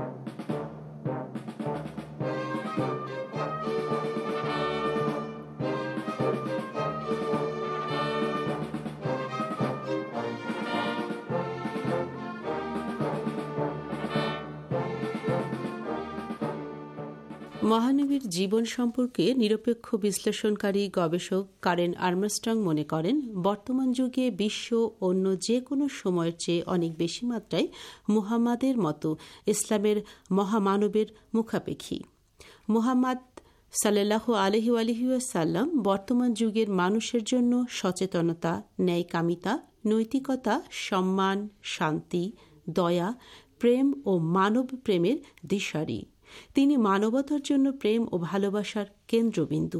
মহানবীর জীবন সম্পর্কে নিরপেক্ষ বিশ্লেষণকারী গবেষক কারেন আর্মস্ট্রং মনে করেন, বর্তমান যুগে বিশ্ব অন্য যে কোনো সময়ের চেয়ে অনেক বেশি মাত্রায় মুহাম্মাদের মতো ইসলামের মহামানবের মুখাপেক্ষী। মুহাম্মদ সাল্লাল্লাহু আলাইহি ওয়াসাল্লাম বর্তমান যুগের মানুষের জন্য সচেতনতা, ন্যায়কামিতা, নৈতিকতা, সম্মান, শান্তি, দয়া, প্রেম ও মানব প্রেমের দিশারি। তিনি মানবতার জন্য প্রেম ও ভালোবাসার কেন্দ্রবিন্দু।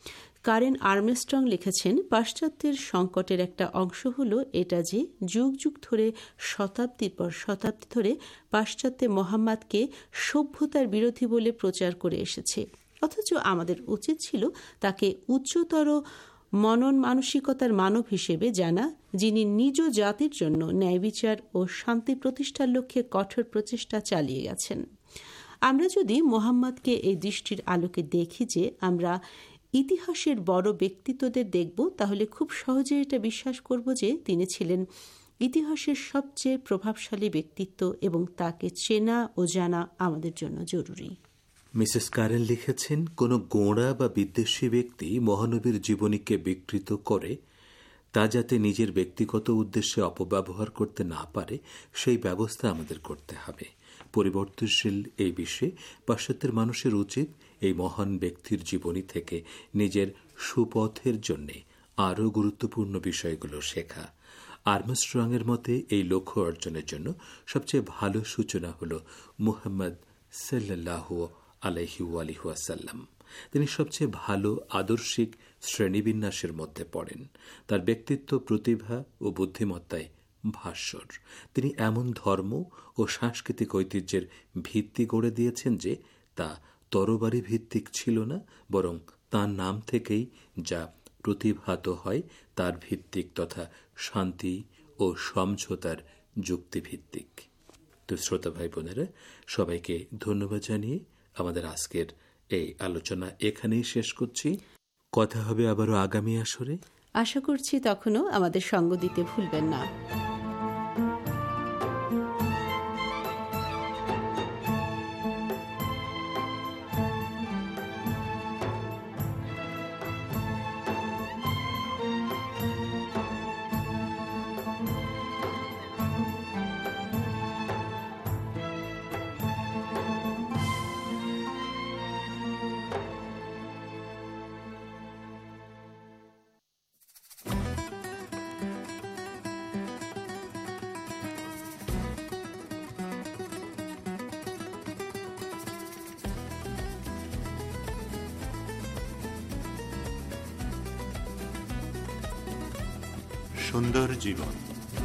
কারেন আর্মস্ট্রং লিখেছেন, পাশ্চাত্যের সংকটের একটা অংশ হল এটা যে যুগ যুগ ধরে, শতাব্দীর পর শতাব্দী ধরে পাশ্চাত্যে মোহাম্মদকে সভ্যতার বিরোধী বলে প্রচার করে এসেছে, অথচ আমাদের উচিত ছিল তাকে উচ্চতর মনন মানসিকতার মানব হিসেবে জানা, যিনি নিজ জাতির জন্য ন্যায় বিচার ও শান্তি প্রতিষ্ঠার লক্ষ্যে কঠোর প্রচেষ্টা চালিয়ে গেছেন। আমরা যদি মোহাম্মদকে এই দৃষ্টির আলোকে দেখি যে আমরা ইতিহাসের বড় ব্যক্তিত্বদের দেখব, তাহলে খুব সহজে এটা বিশ্বাস করব যে তিনি ছিলেন ইতিহাসের সবচেয়ে প্রভাবশালী ব্যক্তিত্ব এবং তাকে চেনা ও জানা আমাদের জন্য জরুরি। মিসেস কারেন লিখেছেন, কোনো গোঁড়া বা বিদ্বেষী ব্যক্তি মহানবীর জীবনীকে বিকৃত করে তা যাতে নিজের ব্যক্তিগত উদ্দেশ্যে অপব্যবহার করতে না পারে, সেই ব্যবস্থা আমাদের করতে হবে। পরিবর্তনশীল এই বিশ্বে পাশ্চাত্যের মানুষের উচিত এই মহান ব্যক্তির জীবনী থেকে নিজের সুপথের জন্য আরও গুরুত্বপূর্ণ বিষয়গুলো শেখা। আর্মস্ট্রং এর মতে এই লক্ষ্য অর্জনের জন্য সবচেয়ে ভালো সূচনা হল মুহাম্মদ সাল্লাল্লাহু আলাইহি ওয়াসাল্লাম। তিনি সবচেয়ে ভালো আদর্শিক শ্রেণীবিন্যাসের মধ্যে পড়েন। তার ব্যক্তিত্ব, প্রতিভা ও বুদ্ধিমত্তায় ভাস্বর। তিনি এমন ধর্ম ও সাংস্কৃতিক ঐতিহ্যের ভিত্তি গড়ে দিয়েছেন যে তা তরবারি ভিত্তিক ছিল না, বরং তার নাম থেকেই যা প্রতিভাত হয় তার ভিত্তিক তথা শান্তি ও সমঝোতার যুক্তিভিত্তিক। তো শ্রোতা ভাই বোনেরা, সবাইকে ধন্যবাদ জানিয়ে আমাদের আজকের এই আলোচনা এখানেই শেষ করছি। কথা হবে আবারও আগামী আসরে। আশা করছি তখনও আমাদের সঙ্গ দিতে ভুলবেন না। সুন্দর জীবন।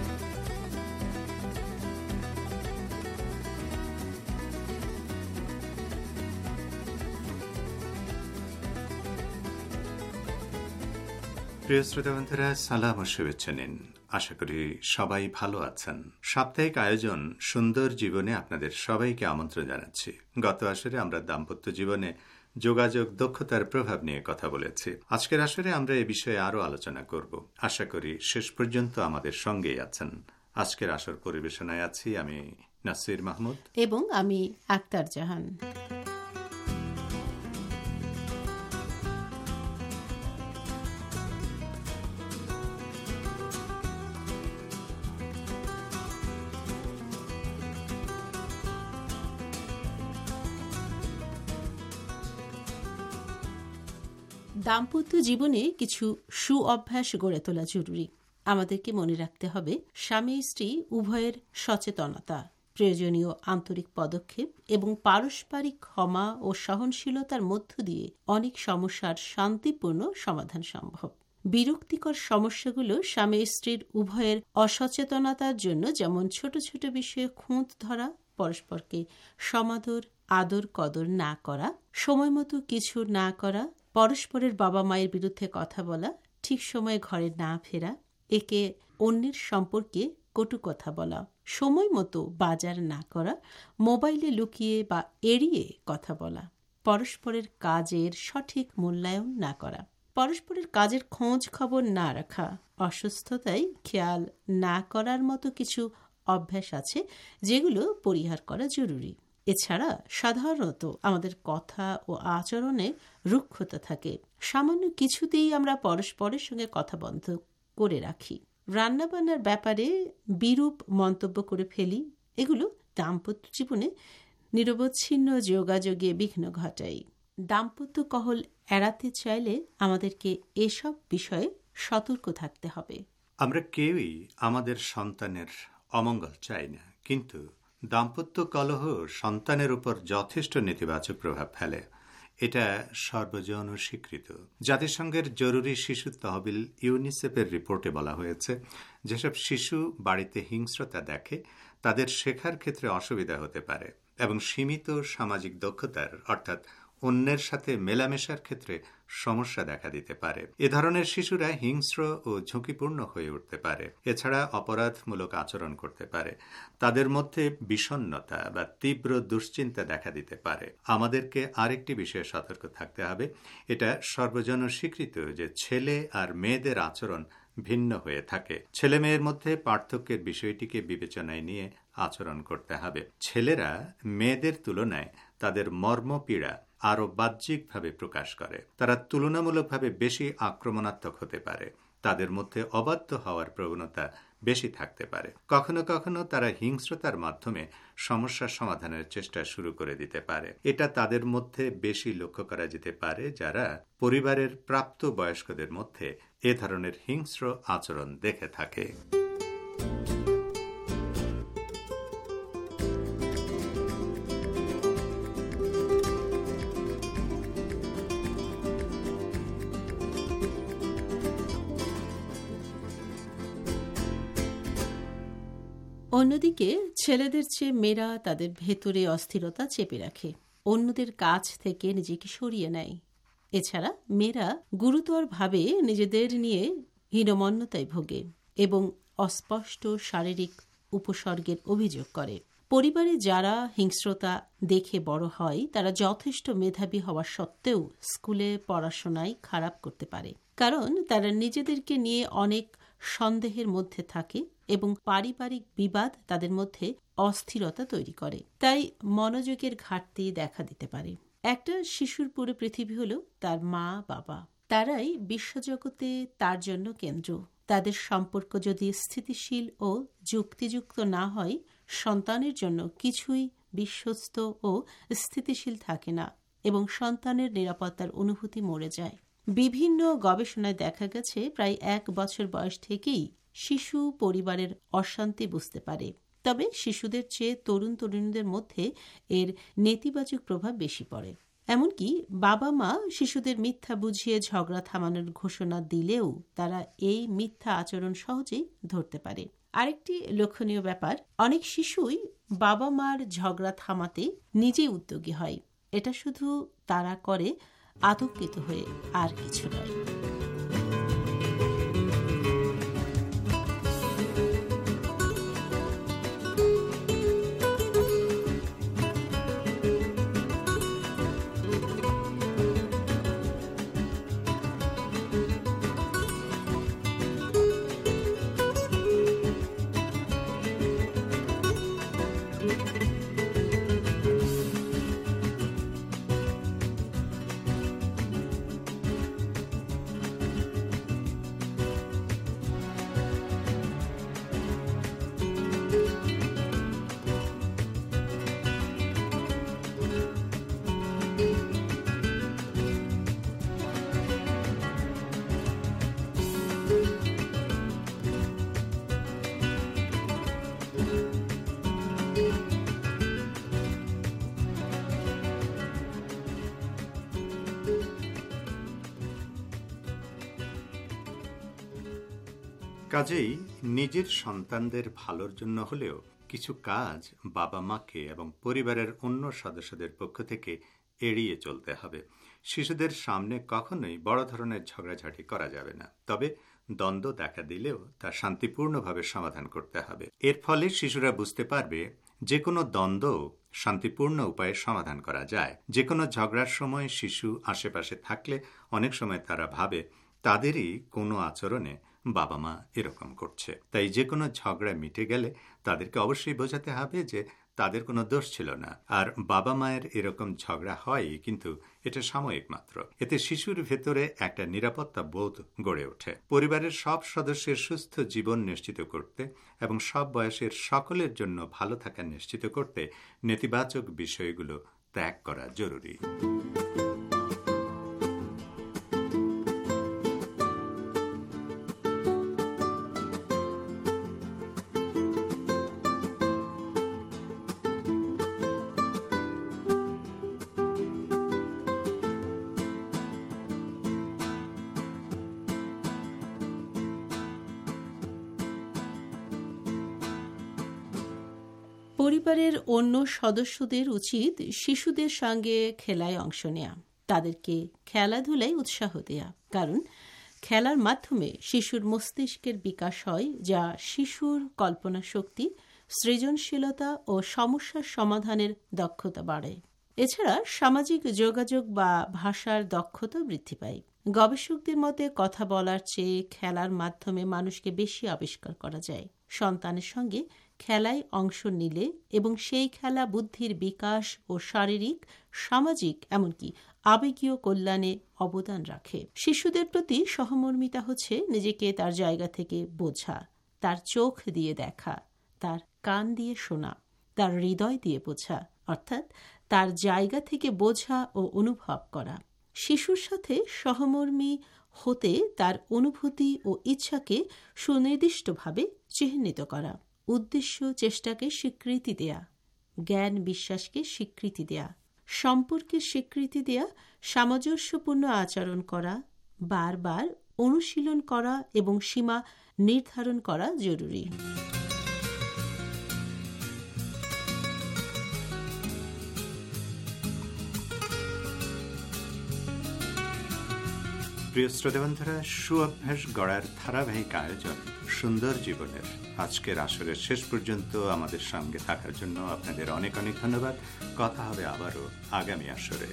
প্রিয় শ্রোতা বন্ধুরা, সালাম ও শুভেচ্ছা নিন। আশা করি সবাই ভালো আছেন। সাপ্তাহিক আয়োজন সুন্দর জীবনে আপনাদের সবাইকে আমন্ত্রণ জানাচ্ছি। গত আসরে আমরা দাম্পত্য জীবনে যোগাযোগ দক্ষতার প্রভাব নিয়ে কথা বলেছি। আজকের আসরে আমরা এ বিষয়ে আরো আলোচনা করব। আশা করি শেষ পর্যন্ত আমাদের সঙ্গেই আছেন। আজকের আসর পরিবেশনায় আছি আমি নাসির মাহমুদ এবং আমি আক্তার জাহান। দাম্পত্য জীবনে কিছু সু অভ্যাস গড়ে তোলা জরুরি। আমাদেরকে মনে রাখতে হবে স্বামী স্ত্রী উভয়ের সচেতনতা, প্রয়োজনীয় আন্তরিক পদক্ষেপ এবং পারস্পরিক ক্ষমা ও সহনশীলতার মধ্য দিয়ে অনেক সমস্যার শান্তিপূর্ণ সমাধান সম্ভব। বিরক্তিকর সমস্যাগুলো স্বামী স্ত্রীর উভয়ের অসচেতনতার জন্য, যেমন ছোট ছোট বিষয়ে খুঁত ধরা, পরস্পরকে সমাদর আদর কদর না করা, সময় মতো কিছু না করা, পরস্পরের বাবা মায়ের বিরুদ্ধে কথা বলা, ঠিক সময়ে ঘরে না ফেরা, একে অন্যের সম্পর্কে কটু কথা বলা, সময় মতো বাজার না করা, মোবাইলে লুকিয়ে বা এড়িয়ে কথা বলা, পরস্পরের কাজের সঠিক মূল্যায়ন না করা, পরস্পরের কাজের খোঁজ খবর না রাখা, অসুস্থতায় খেয়াল না করার মতো কিছু অভ্যাস আছে যেগুলো পরিহার করা জরুরি। এছাড়া সাধারণত আমাদের কথা ও আচরণে রুক্ষতা থাকে। সামান্য কিছুতেই আমরা পরস্পরের সঙ্গে কথা বন্ধ করে রাখি। রান্নাবান্নার ব্যাপারে বিরূপ মন্তব্য করে ফেলি। এগুলো দাম্পত্য জীবনে নিরবচ্ছিন্ন যোগাযোগে বিঘ্ন ঘটায়। দাম্পত্য কলহ এড়াতে চাইলে আমাদেরকে এসব বিষয়ে সতর্ক থাকতে হবে। আমরা কেউই আমাদের সন্তানের অমঙ্গল চাই না, কিন্তু দাম্পত্য কলহ সন্তানের উপর যথেষ্ট নেতিবাচক প্রভাব ফেলে। এটা সর্বজন স্বীকৃত। জাতিসংঘের জরুরি শিশু তহবিল ইউনিসেফের রিপোর্টে বলা হয়েছে, যেসব শিশু বাড়িতে হিংস্রতা দেখে তাদের শেখার ক্ষেত্রে অসুবিধা হতে পারে এবং সীমিত সামাজিক দক্ষতার অর্থাৎ অন্যের সাথে মেলামেশার ক্ষেত্রে সমস্যা দেখা দিতে পারে। এ ধরনের শিশুরা হিংস্র ও ঝুঁকিপূর্ণ হয়ে উঠতে পারে। এছাড়া অপরাধমূলক আচরণ করতে পারে। তাদের মধ্যে বিষণ্ণতা বা তীব্র দুশ্চিন্তা দেখা দিতে পারে। আমাদেরকে আরেকটি বিষয়ে সতর্ক থাকতে হবে। এটা সর্বজন স্বীকৃত যে ছেলে আর মেয়েদের আচরণ ভিন্ন হয়ে থাকে। ছেলে মেয়ের মধ্যে পার্থক্যের বিষয়টিকে বিবেচনায় নিয়ে আচরণ করতে হবে। ছেলেরা মেয়েদের তুলনায় তাদের মর্মপীড়া আরও বাহ্যিকভাবে প্রকাশ করে। তারা তুলনামূলকভাবে বেশি আক্রমণাত্মক হতে পারে। তাদের মধ্যে অবাধ্য হওয়ার প্রবণতা বেশি থাকতে পারে। কখনো কখনো তারা হিংস্রতার মাধ্যমে সমস্যার সমাধানের চেষ্টা শুরু করে দিতে পারে। এটা তাদের মধ্যে বেশি লক্ষ্য করা যেতে পারে যারা পরিবারের প্রাপ্ত বয়স্কদের মধ্যে এ ধরনের হিংস্র আচরণ দেখে থাকে। অন্যদিকে ছেলেদের চেয়ে মেয়েরা তাদের ভেতরে অস্থিরতা চেপে রাখে, অন্যদের কাছ থেকে নিজেকে সরিয়ে নেয়। এছাড়া মেয়েরা গুরুতরভাবে নিজেদের নিয়ে হীনমন্যতায় ভোগে এবং অস্পষ্ট শারীরিক উপসর্গের অভিযোগ করে। পরিবারে যারা হিংস্রতা দেখে বড় হয় তারা যথেষ্ট মেধাবী হওয়া সত্ত্বেও স্কুলে পড়াশোনায় খারাপ করতে পারে, কারণ তারা নিজেদেরকে নিয়ে অনেক সন্দেহের মধ্যে থাকে এবং পারিবারিক বিবাদ তাদের মধ্যে অস্থিরতা তৈরি করে। তাই মনোযোগের ঘাটতি দেখা দিতে পারে। একটা শিশুর পুরো পৃথিবী হল তার মা বাবা, তারাই বিশ্বজগতে তার জন্য কেন্দ্র। তাদের সম্পর্ক যদি স্থিতিশীল ও যুক্তিযুক্ত না হয়, সন্তানের জন্য কিছুই বিশ্বস্ত ও স্থিতিশীল থাকে না এবং সন্তানের নিরাপত্তার অনুভূতি মরে যায়। বিভিন্ন গবেষণায় দেখা গেছে প্রায় 1 বছর বয়স থেকেই শিশু পরিবারের অশান্তি বুঝতে পারে। তবে শিশুদের চেয়ে তরুণ তরুণীদের মধ্যে এর নেতিবাচক প্রভাব বেশি পড়ে। এমনকি বাবা মা শিশুদের মিথ্যা বুঝিয়ে ঝগড়া থামানোর ঘোষণা দিলেও তারা এই মিথ্যা আচরণ সহজেই ধরতে পারে। আরেকটি লক্ষণীয় ব্যাপার, অনেক শিশুই বাবা মার ঝগড়া থামাতে নিজেই উদ্যোগী হয়। এটা শুধু তারা করে আতঙ্কিত হয়ে, আর কিছু নয়। কাজেই নিজের সন্তানদের ভালোর জন্য হলেও কিছু কাজ বাবা মাকে এবং পরিবারের অন্য সদস্যদের পক্ষ থেকে এড়িয়ে চলতে হবে। শিশুদের সামনে কখনোই বড় ধরনের ঝগড়াঝাটি করা যাবে না, তবে দ্বন্দ্ব দেখা দিলেও তা শান্তিপূর্ণভাবে সমাধান করতে হবে। এর ফলে শিশুরা বুঝতে পারবে যে কোনো দ্বন্দ্ব শান্তিপূর্ণ উপায়ে সমাধান করা যায়। যে কোনো ঝগড়ার সময় শিশু আশেপাশে থাকলে অনেক সময় তারা ভাবে তাদেরই কোনো আচরণে বাবা মা এরকম করছে। তাই যে কোনো ঝগড়া মিটে গেলে তাদেরকে অবশ্যই বোঝাতে হবে যে তাদের কোনো দোষ ছিল না, আর বাবা মায়ের এরকম ঝগড়া হয় কিন্তু এটা সাময়িক মাত্র। এতে শিশুর ভেতরে একটা নিরাপত্তা বোধ গড়ে ওঠে। পরিবারের সব সদস্যের সুস্থ জীবন নিশ্চিত করতে এবং সব বয়সের সকলের জন্য ভালো থাকা নিশ্চিত করতে নেতিবাচক বিষয়গুলো ত্যাগ করা জরুরি। পরিবারের অন্য সদস্যদের উচিত শিশুদের সঙ্গে খেলায় অংশ নেয়া, তাদেরকে খেলাধুলায় উৎসাহ দেয়া, কারণ খেলার মাধ্যমে শিশুর মস্তিষ্কের বিকাশ হয়, যা শিশুর কল্পনা শক্তি, সৃজনশীলতা ও সমস্যার সমাধানের দক্ষতা বাড়ায়। এছাড়া সামাজিক যোগাযোগ বা ভাষার দক্ষতা বৃদ্ধি পায়। গবেষকদের মতে কথা বলার চেয়ে খেলার মাধ্যমে মানুষকে বেশি আবিষ্কার করা যায়। সন্তানের সঙ্গে খেলায় অংশ নিলে এবং সেই খেলা বুদ্ধির বিকাশ ও শারীরিক, সামাজিক এমনকি আবেগীয় কল্যাণে অবদান রাখে। শিশুদের প্রতি সহমর্মিতা হচ্ছে নিজেকে তার জায়গা থেকে বোঝা, তার চোখ দিয়ে দেখা, তার কান দিয়ে শোনা, তার হৃদয় দিয়ে বোঝা, অর্থাৎ তার জায়গা থেকে বোঝা ও অনুভব করা। শিশুর সাথে সহমর্মী হতে তার অনুভূতি ও ইচ্ছাকে সুনির্দিষ্টভাবে চিহ্নিত করা, উদ্দেশ্য চেষ্টাকে স্বীকৃতি দেয়া, জ্ঞান বিশ্বাসকে স্বীকৃতি দেয়া, সম্পর্কের স্বীকৃতি দেয়া, সামঞ্জস্যপূর্ণ আচরণ করা, বারবার অনুশীলন করা এবং সীমা নির্ধারণ করা জরুরি। প্রিয় শ্রোতাবন্ধুরা, সুঅভ্যাস গড়ার ধারাবাহিক আয়োজন সুন্দর জীবনের আজকের আসরের শেষ পর্যন্ত আমাদের সঙ্গে থাকার জন্য আপনাদের অনেক অনেক ধন্যবাদ। কথা হবে আবারও আগামী আসরে।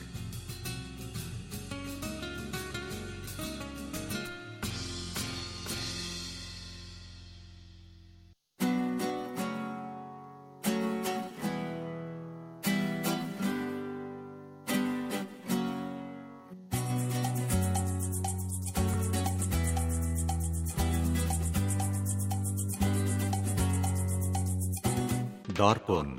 দর্পণ।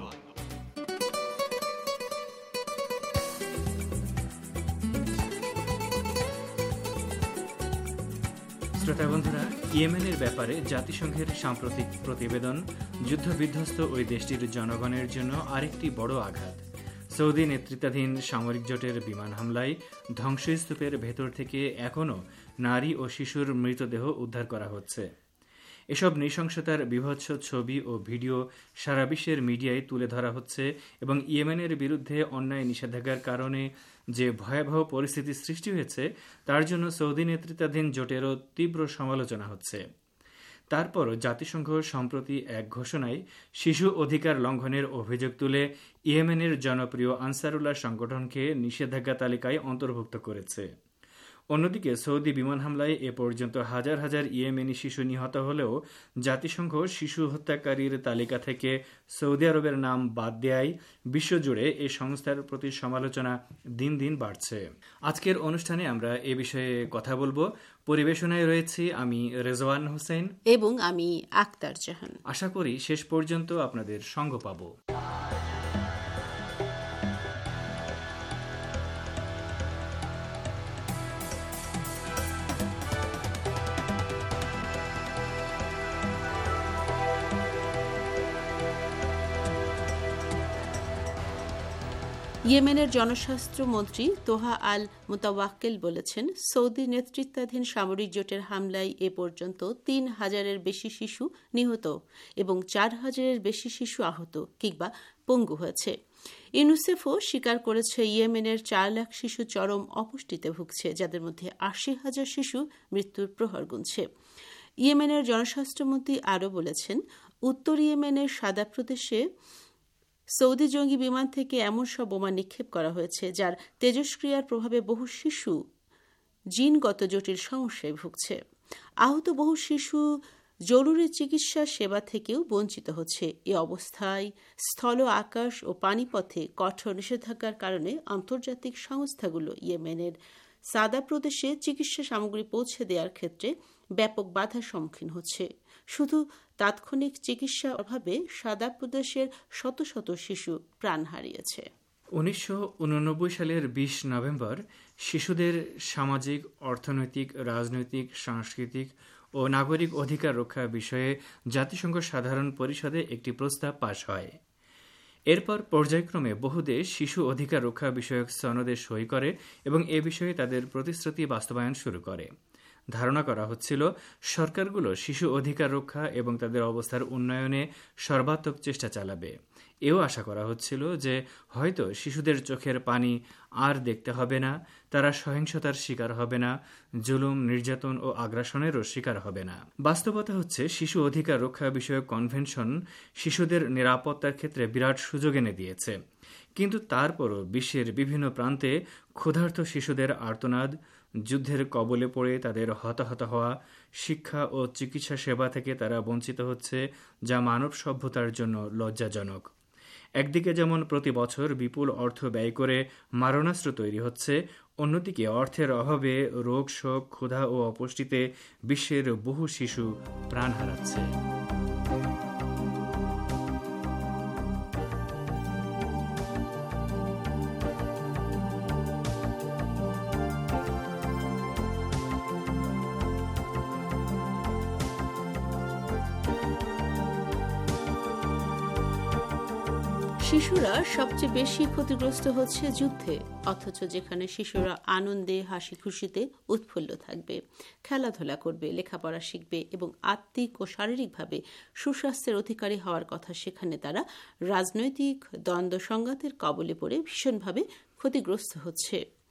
শ্রোতাবন্ধুরা, ইয়েমেনের ব্যাপারে জাতিসংঘের সাম্প্রতিক প্রতিবেদন যুদ্ধবিধ্বস্ত ওই দেশটির জনগণের জন্য আরেকটি বড় আঘাত। সৌদি নেতৃত্বাধীন সামরিক জোটের বিমান হামলায় ধ্বংসস্তূপের ভেতর থেকে এখনও নারী ও শিশুর মৃতদেহ উদ্ধার করা হচ্ছে। এসব নৃশংসতার বীভৎস ছবি ও ভিডিও সারা বিশ্বের মিডিয়ায় তুলে ধরা হচ্ছে এবং ইয়েমেনের বিরুদ্ধে অন্যায় নিষেধাজ্ঞার কারণে যে ভয়াবহ পরিস্থিতি সৃষ্টি হয়েছে তার জন্য সৌদি নেতৃত্বাধীন জোটেরও তীব্র সমালোচনা হচ্ছে। তারপরও জাতিসংঘ সম্প্রতি এক ঘোষণায় শিশু অধিকার লঙ্ঘনের অভিযোগ তুলে ইয়েমেনের জনপ্রিয় আনসারুল্লাহ সংগঠনকে নিষেধাজ্ঞা তালিকায় অন্তর্ভুক্ত করেছে। অন্যদিকে সৌদি বিমান হামলায় এ পর্যন্ত হাজার হাজার ইয়েমেনি শিশু নিহত হলেও জাতিসংঘ শিশু হত্যাকারীর তালিকা থেকে সৌদি আরবের নাম বাদ দেয় বিশ্বজুড়ে এই সংস্থার প্রতি সমালোচনা দিন দিন বাড়ছে। আজকের অনুষ্ঠানে আমরা এ বিষয়ে কথা বলবো। পরিবেশনায় রয়েছি আমি রেজওয়ান হোসেন এবং আমি আক্তার জাহান। আশা করি শেষ পর্যন্ত আপনাদের সঙ্গ পাব। ইয়েমেনের জনস্বাস্থ্য মন্ত্রী তোহা আল মুতাওয়াক্কেল বলেছেন, সৌদি নেতৃত্বাধীন সামরিক জোটের হামলায় এ পর্যন্ত ৩,০০০-এর বেশি শিশু নিহত এবং ৪,০০০-এর বেশি শিশু আহত কিংবা পঙ্গু হয়েছে। ইউনিসেফও স্বীকার করেছে ইয়েমেনের ৪ লাখ শিশু চরম অপুষ্টিতে ভুগছে, যাদের মধ্যে ৮০,০০০ শিশু মৃত্যুর প্রহর গুনছে। ইয়েমেনের জনস্বাস্থ্যমন্ত্রী আরও বলেছেন, উত্তর ইয়েমেনের সাদা প্রদেশে সৌদি জঙ্গি বিমান থেকে এমন সব বোমা নিক্ষেপ করা হয়েছে যার তেজস্ক্রিয়ার প্রভাবে বহু শিশু জিনগত জটিল সমস্যায় ভুগছে। আহত বহু শিশু জরুরি চিকিৎসা সেবা থেকেও বঞ্চিত হচ্ছে। এ অবস্থায় স্থল, আকাশ ও পানিপথে কঠোর নিষেধাজ্ঞার কারণে আন্তর্জাতিক সংস্থাগুলো ইয়েমেনের সাদা প্রদেশে চিকিৎসা সামগ্রী পৌঁছে দেওয়ার ক্ষেত্রে ব্যাপক বাধার সম্মুখীন হচ্ছে। শুধু তাৎক্ষণিক চিকিৎসার অভাবে সাদা প্রদেশের শত শত শিশু প্রাণ হারিয়েছে। ১৯৮৯ সালের ২০ নভেম্বর শিশুদের সামাজিক, অর্থনৈতিক, রাজনৈতিক, সাংস্কৃতিক ও নাগরিক অধিকার রক্ষা বিষয়ে জাতিসংঘ সাধারণ পরিষদে একটি প্রস্তাব পাশ হয়। এরপর পর্যায়ক্রমে বহু দেশ শিশু অধিকার রক্ষা বিষয়ক সনদে সই করে এবং এ বিষয়ে তাদের প্রতিশ্রুতি বাস্তবায়ন শুরু করে। ধারণা করা হচ্ছিল সরকারগুলো শিশু অধিকার রক্ষা এবং তাদের অবস্থার উন্নয়নে সর্বাত্মক চেষ্টা চালাবে। এও আশা করা হচ্ছিল যে হয়তো শিশুদের চোখের পানি আর দেখতে হবে না, তারা সহিংসতার শিকার হবে না, জুলুম, নির্যাতন ও আগ্রাসনেরও শিকার হবে না। বাস্তবতা হচ্ছে শিশু অধিকার রক্ষা বিষয়ক কনভেনশন শিশুদের নিরাপত্তার ক্ষেত্রে বিরাট সুযোগ এনে দিয়েছে। কিন্তু তারপরও বিশ্বের বিভিন্ন প্রান্তে ক্ষুধার্ত শিশুদের আর্তনাদ, যুদ্ধের কবলে পড়ে তাদের হতাহত হওয়া, শিক্ষা ও চিকিৎসা সেবা থেকে তারা বঞ্চিত হচ্ছে, যা মানব সভ্যতার জন্য লজ্জাজনক। একদিকে যেমন প্রতি বছর বিপুল অর্থ ব্যয় করে মারণাস্ত্র তৈরি হচ্ছে, অন্যদিকে অর্থের অভাবে রোগ, শোক, ক্ষুধা ও অপুষ্টিতে বিশ্বের বহু শিশু প্রাণ হারাচ্ছে। শিশুরা সবচেয়ে বেশি ক্ষতিগ্রস্ত হচ্ছে যুদ্ধে, অথচ যেখানে শিশুরা আনন্দে, হাসি খুশিতে উৎফুল্ল থাকবে, খেলাধুলা করবে, লেখাপড়া শিখবে এবং আত্মিক ও শারীরিকভাবে সুস্বাস্থ্যের অধিকারী হওয়ার কথা, সেখানে তারা রাজনৈতিক দ্বন্দ্ব সংঘাতের কবলে পড়ে ভীষণভাবে ক্ষতিগ্রস্ত হচ্ছে।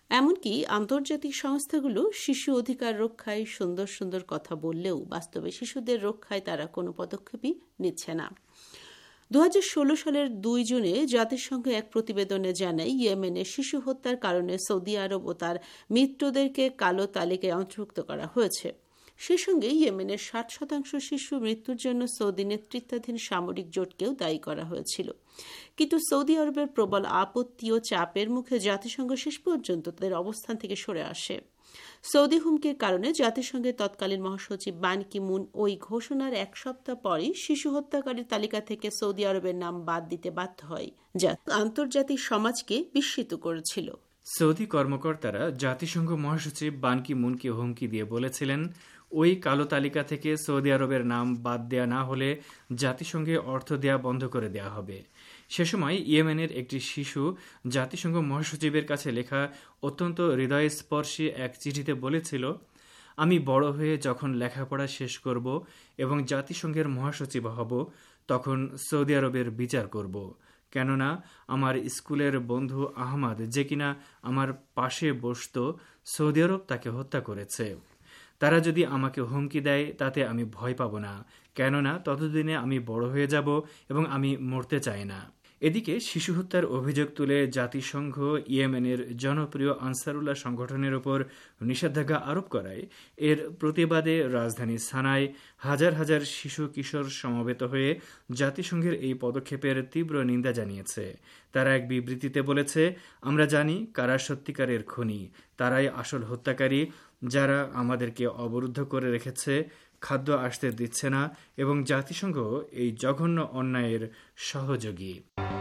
এমনকি আন্তর্জাতিক সংস্থাগুলো শিশু অধিকার রক্ষায় সুন্দর সুন্দর কথা বললেও বাস্তবে শিশুদের রক্ষায় তারা কোনো পদক্ষেপই নিচ্ছে না। 2016 সালের 2 জুনে জাতিসংঘ এক প্রতিবেদনে জানায়, ইয়েমেনে শিশু হত্যার কারণে সৌদি আরব ও তার মিত্রদেরকে কালো তালিকায় অন্তর্ভুক্ত করা হয়েছে। সে সঙ্গে ইয়েমেনের 60% শিশু মৃত্যুর জন্য সৌদি নেতৃত্বাধীন সামরিক জোটকেও দায়ী করা হয়েছিল। কিন্তু সৌদি আরবের প্রবল আপত্তি ও চাপের মুখে জাতিসংঘ শেষ পর্যন্ত তাদের অবস্থান থেকে সরে আসে। সৌদি হুমকির কারণে জাতিসংঘের তৎকালীন মহাসচিব বান কি মুন ওই ঘোষণার 1 সপ্তাহ পরই শিশু হত্যাকারীর তালিকা থেকে সৌদি আরবের নাম বাদ দিতে বাধ্য হয়, যা আন্তর্জাতিক সমাজকে বিস্মিত করেছিল। সৌদি কর্মকর্তারা জাতিসংঘ মহাসচিব বান কি মুনকে হুমকি দিয়ে বলেছিলেন, ওই কালো তালিকা থেকে সৌদি আরবের নাম বাদ দেয়া না হলে জাতিসংঘে অর্থ দেয়া বন্ধ করে দেয়া হবে। সে সময় ইয়েমেনের একটি শিশু জাতিসংঘ মহাসচিবের কাছে লেখা অত্যন্ত হৃদয়স্পর্শী এক চিঠিতে বলেছিল, আমি বড় হয়ে যখন লেখাপড়া শেষ করব এবং জাতিসংঘের মহাসচিব হব, তখন সৌদি আরবের বিচার করব। কেননা আমার স্কুলের বন্ধু আহমদ, যে কিনা আমার পাশে বসত, সৌদি আরব তাকে হত্যা করেছে। তারা যদি আমাকে হুমকি দেয় তাতে আমি ভয় পাব না, কেননা ততদিনে আমি বড় হয়ে যাব এবং আমি মরতে চাই না। এদিকে শিশু হত্যার অভিযোগ তুলে জাতিসংঘ ইয়েমেনের জনপ্রিয় আনসারুল্লাহ সংগঠনের উপর নিষেধাজ্ঞা আরোপ করায় এর প্রতিবাদে রাজধানী সানায় হাজার হাজার শিশু কিশোর সমবেত হয়ে জাতিসংঘের এই পদক্ষেপের তীব্র নিন্দা জানিয়েছে। তারা এক বিবৃতিতে বলেছে, আমরা জানি কারা সত্যিকারের খুনি, তারাই আসল হত্যাকারী, যারা আমাদেরকে অবরুদ্ধ করে রেখেছে, খাদ্য আসতে দিচ্ছে না এবং জাতিসংঘ এই জঘন্য অন্যায়ের সহযোগী।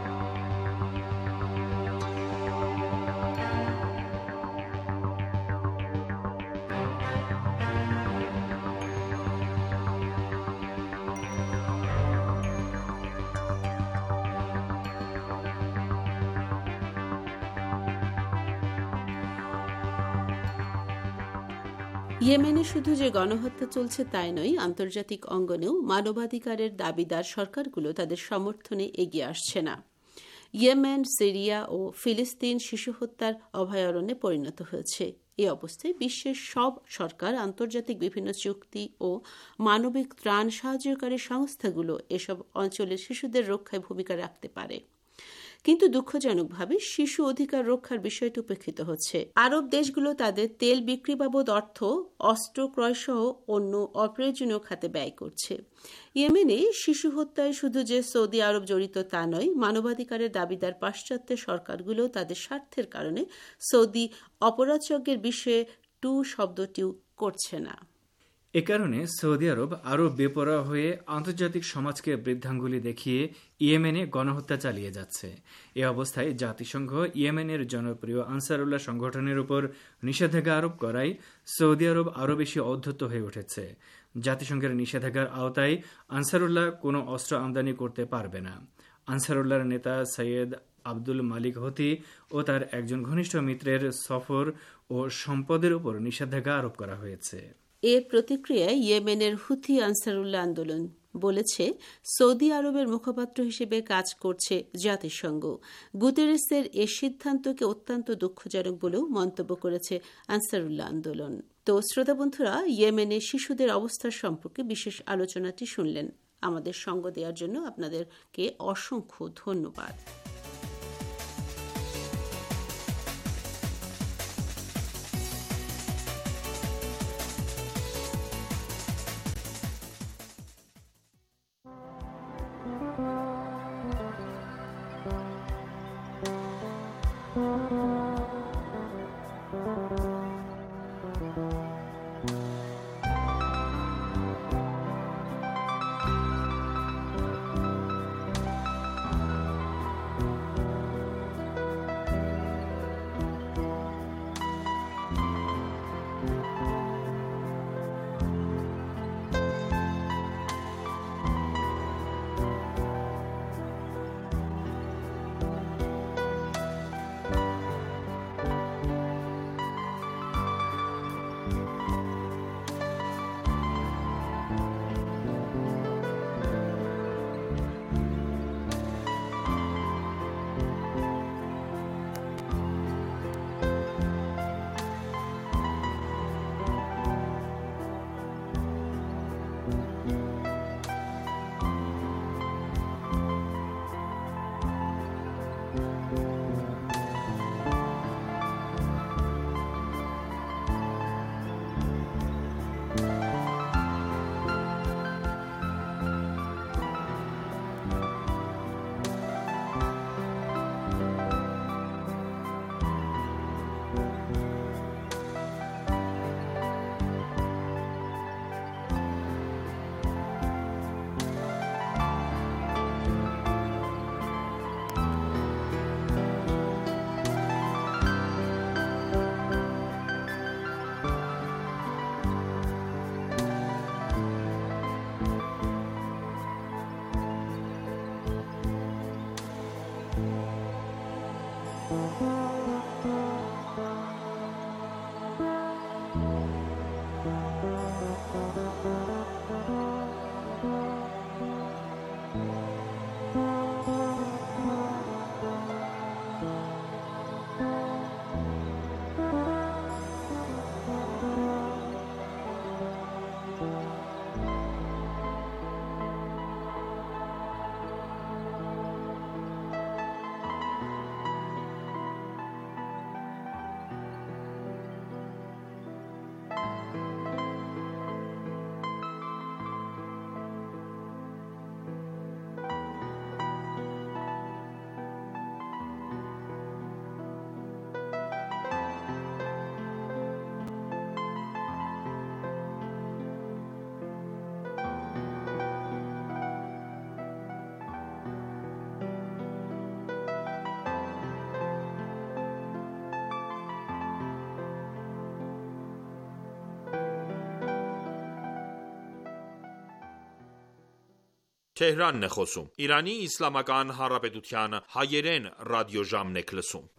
ইয়েমেনে শুধু যে গণহত্যা চলছে তাই নয়, আন্তর্জাতিক অঙ্গনেও মানবাধিকারের দাবিদার সরকারগুলো তাদের সমর্থনে এগিয়ে আসছে না। ইয়েমেন, সিরিয়া ও ফিলিস্তিন শিশু হত্যার অভয়ারণ্যে পরিণত হয়েছে। এই অবস্থায় বিশ্বের সব সরকার, আন্তর্জাতিক বিভিন্ন চুক্তি ও মানবিক ত্রাণ সাহায্যকারী সংস্থাগুলো এসব অঞ্চলের শিশুদের রক্ষায় ভূমিকা রাখতে পারে। কিন্তু দুঃখজনকভাবে শিশু অধিকার রক্ষার বিষয়টি উপেক্ষিত হচ্ছে। আরব দেশগুলো তাদের তেল বিক্রি বাবদ অর্থ অস্ত্র ক্রয় সহ অন্য অপ্রয়োজনীয় খাতে ব্যয় করছে। ইয়েমেনে শিশু হত্যায় শুধু যে সৌদি আরব জড়িত তা নয়, মানবাধিকারের দাবিদার পাশ্চাত্যের সরকারগুলো তাদের স্বার্থের কারণে সৌদি অপরাধযজ্ঞের বিষয়ে টু শব্দটিও করছে না। এ কারণে সৌদি আরব আরও বেপরোয়া হয়ে আন্তর্জাতিক সমাজকে বৃদ্ধাঙ্গুলি দেখিয়ে ইয়েমেনে গণহত্যা চালিয়ে যাচ্ছে। এ অবস্থায় জাতিসংঘ ইয়েমেনের জনপ্রিয় আনসারুল্লাহ সংগঠনের উপর নিষেধাজ্ঞা আরোপ করায় সৌদি আরব আরও বেশি অধ্যত্ত হয়ে উঠেছে। জাতিসংঘের নিষেধাজ্ঞার আওতায় আনসারুল্লাহ কোনো অস্ত্র আমদানি করতে পারবে না। আনসারুল্লাহর নেতা সৈয়দ আব্দুল মালিক হতি ও তার একজন ঘনিষ্ঠ মিত্রের সফর ও সম্পদের উপর নিষেধাজ্ঞা আরোপ করা হয়েছে। এর প্রতিক্রিয়ায় ইয়েমেনের হুথি আনসারুল্লাহ আন্দোলন বলেছে, সৌদি আরবের মুখপাত্র হিসেবে কাজ করছে জাতিসংঘ। গুতেরেসের এ সিদ্ধান্তকে অত্যন্ত দুঃখজনক বলেও মন্তব্য করেছে আনসারুল্লাহ আন্দোলন। তো শ্রোতা বন্ধুরা, ইয়েমেনের শিশুদের অবস্থার সম্পর্কে বিশেষ আলোচনাটি শুনলেন। আমাদের সঙ্গ দেওয়ার জন্য আপনাদেরকে অসংখ্য ধন্যবাদ। Թեհրանն է խոսում։ Իրանի Իսլամական Հանրապետության հայերեն ռադիոժամն եք լսում։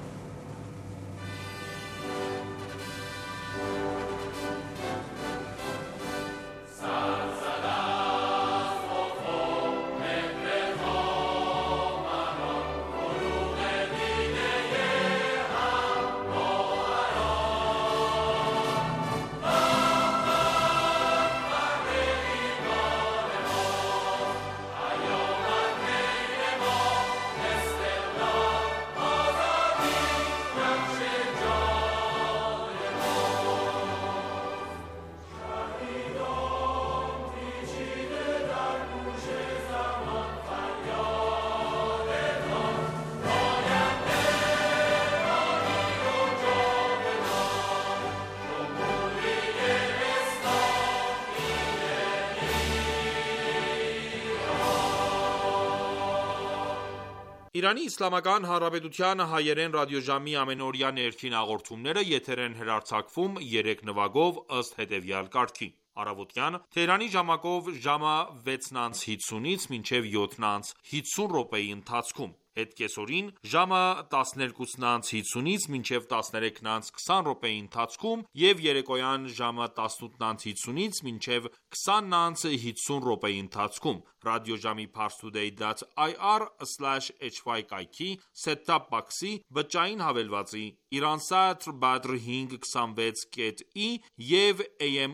Իրանի Իսլամական Հանրապետության հայերեն ռադիոժամի ամենօրյա ներքին հաղորդումները եթեր են հեռարձակվում 3 նվագով ըստ հետևյալ կարգի. Առավոտյան Թեհրանի ժամակով ժամը 6:50-ից մինչև 7:50 րոպեի ընթացքում, հետ կեսօրին ժամը 12:50-ից մինչև 13:20 րոպեի ընթացքում եւ երեկոյան ժամը 18:50-ից մինչև 20:50 րոպեի ընթացքում ռադիոժամի parstoday.ir/hy կայքի set-top box-ի բջջային հավելվածի Iransat Badr 526.i եւ AM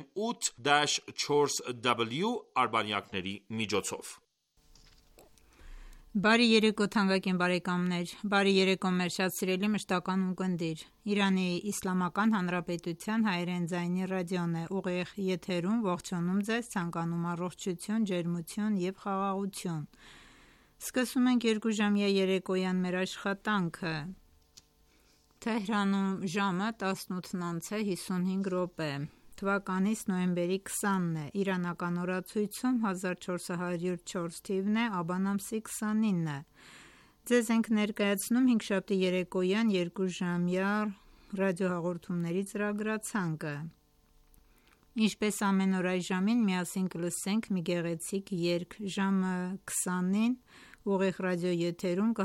8-4W արբանյակների միջոցով։ Բարի երեկո թանկագին բարեկամներ, բարի երեկո մեր շատ սիրելի մշտական ունկնդիր։ Իրանի Իսլամական Հանրապետության հայերեն ձայնի ռադիոն է ուղիղ եթերում, ողջունում ձեզ, ցանկանում առողջություն, ջերմություն եւ խաղաղություն։ Սկսում ենք 2-ժամյա երեկոյան մեր աշխատանքը։ Թեհրանում ժամը 18:55 րոպե։ Թվականից նոյեմբերի 20-ն է, իրանական օրացույցում 1404 թիվն է, աբան ամսի 29-ը։ Ձեզ ենք ներկայացնում հինգշաբթի երեկոյան 2-ժամյա ռադիոհաղորդումների ծրագրացանկը։ Ինչպես ամեն օր այս ժամին միասին կլսենք մի գեղեցիկ երգ, ժամը 20-ին ուղիղ ռադիոեթերում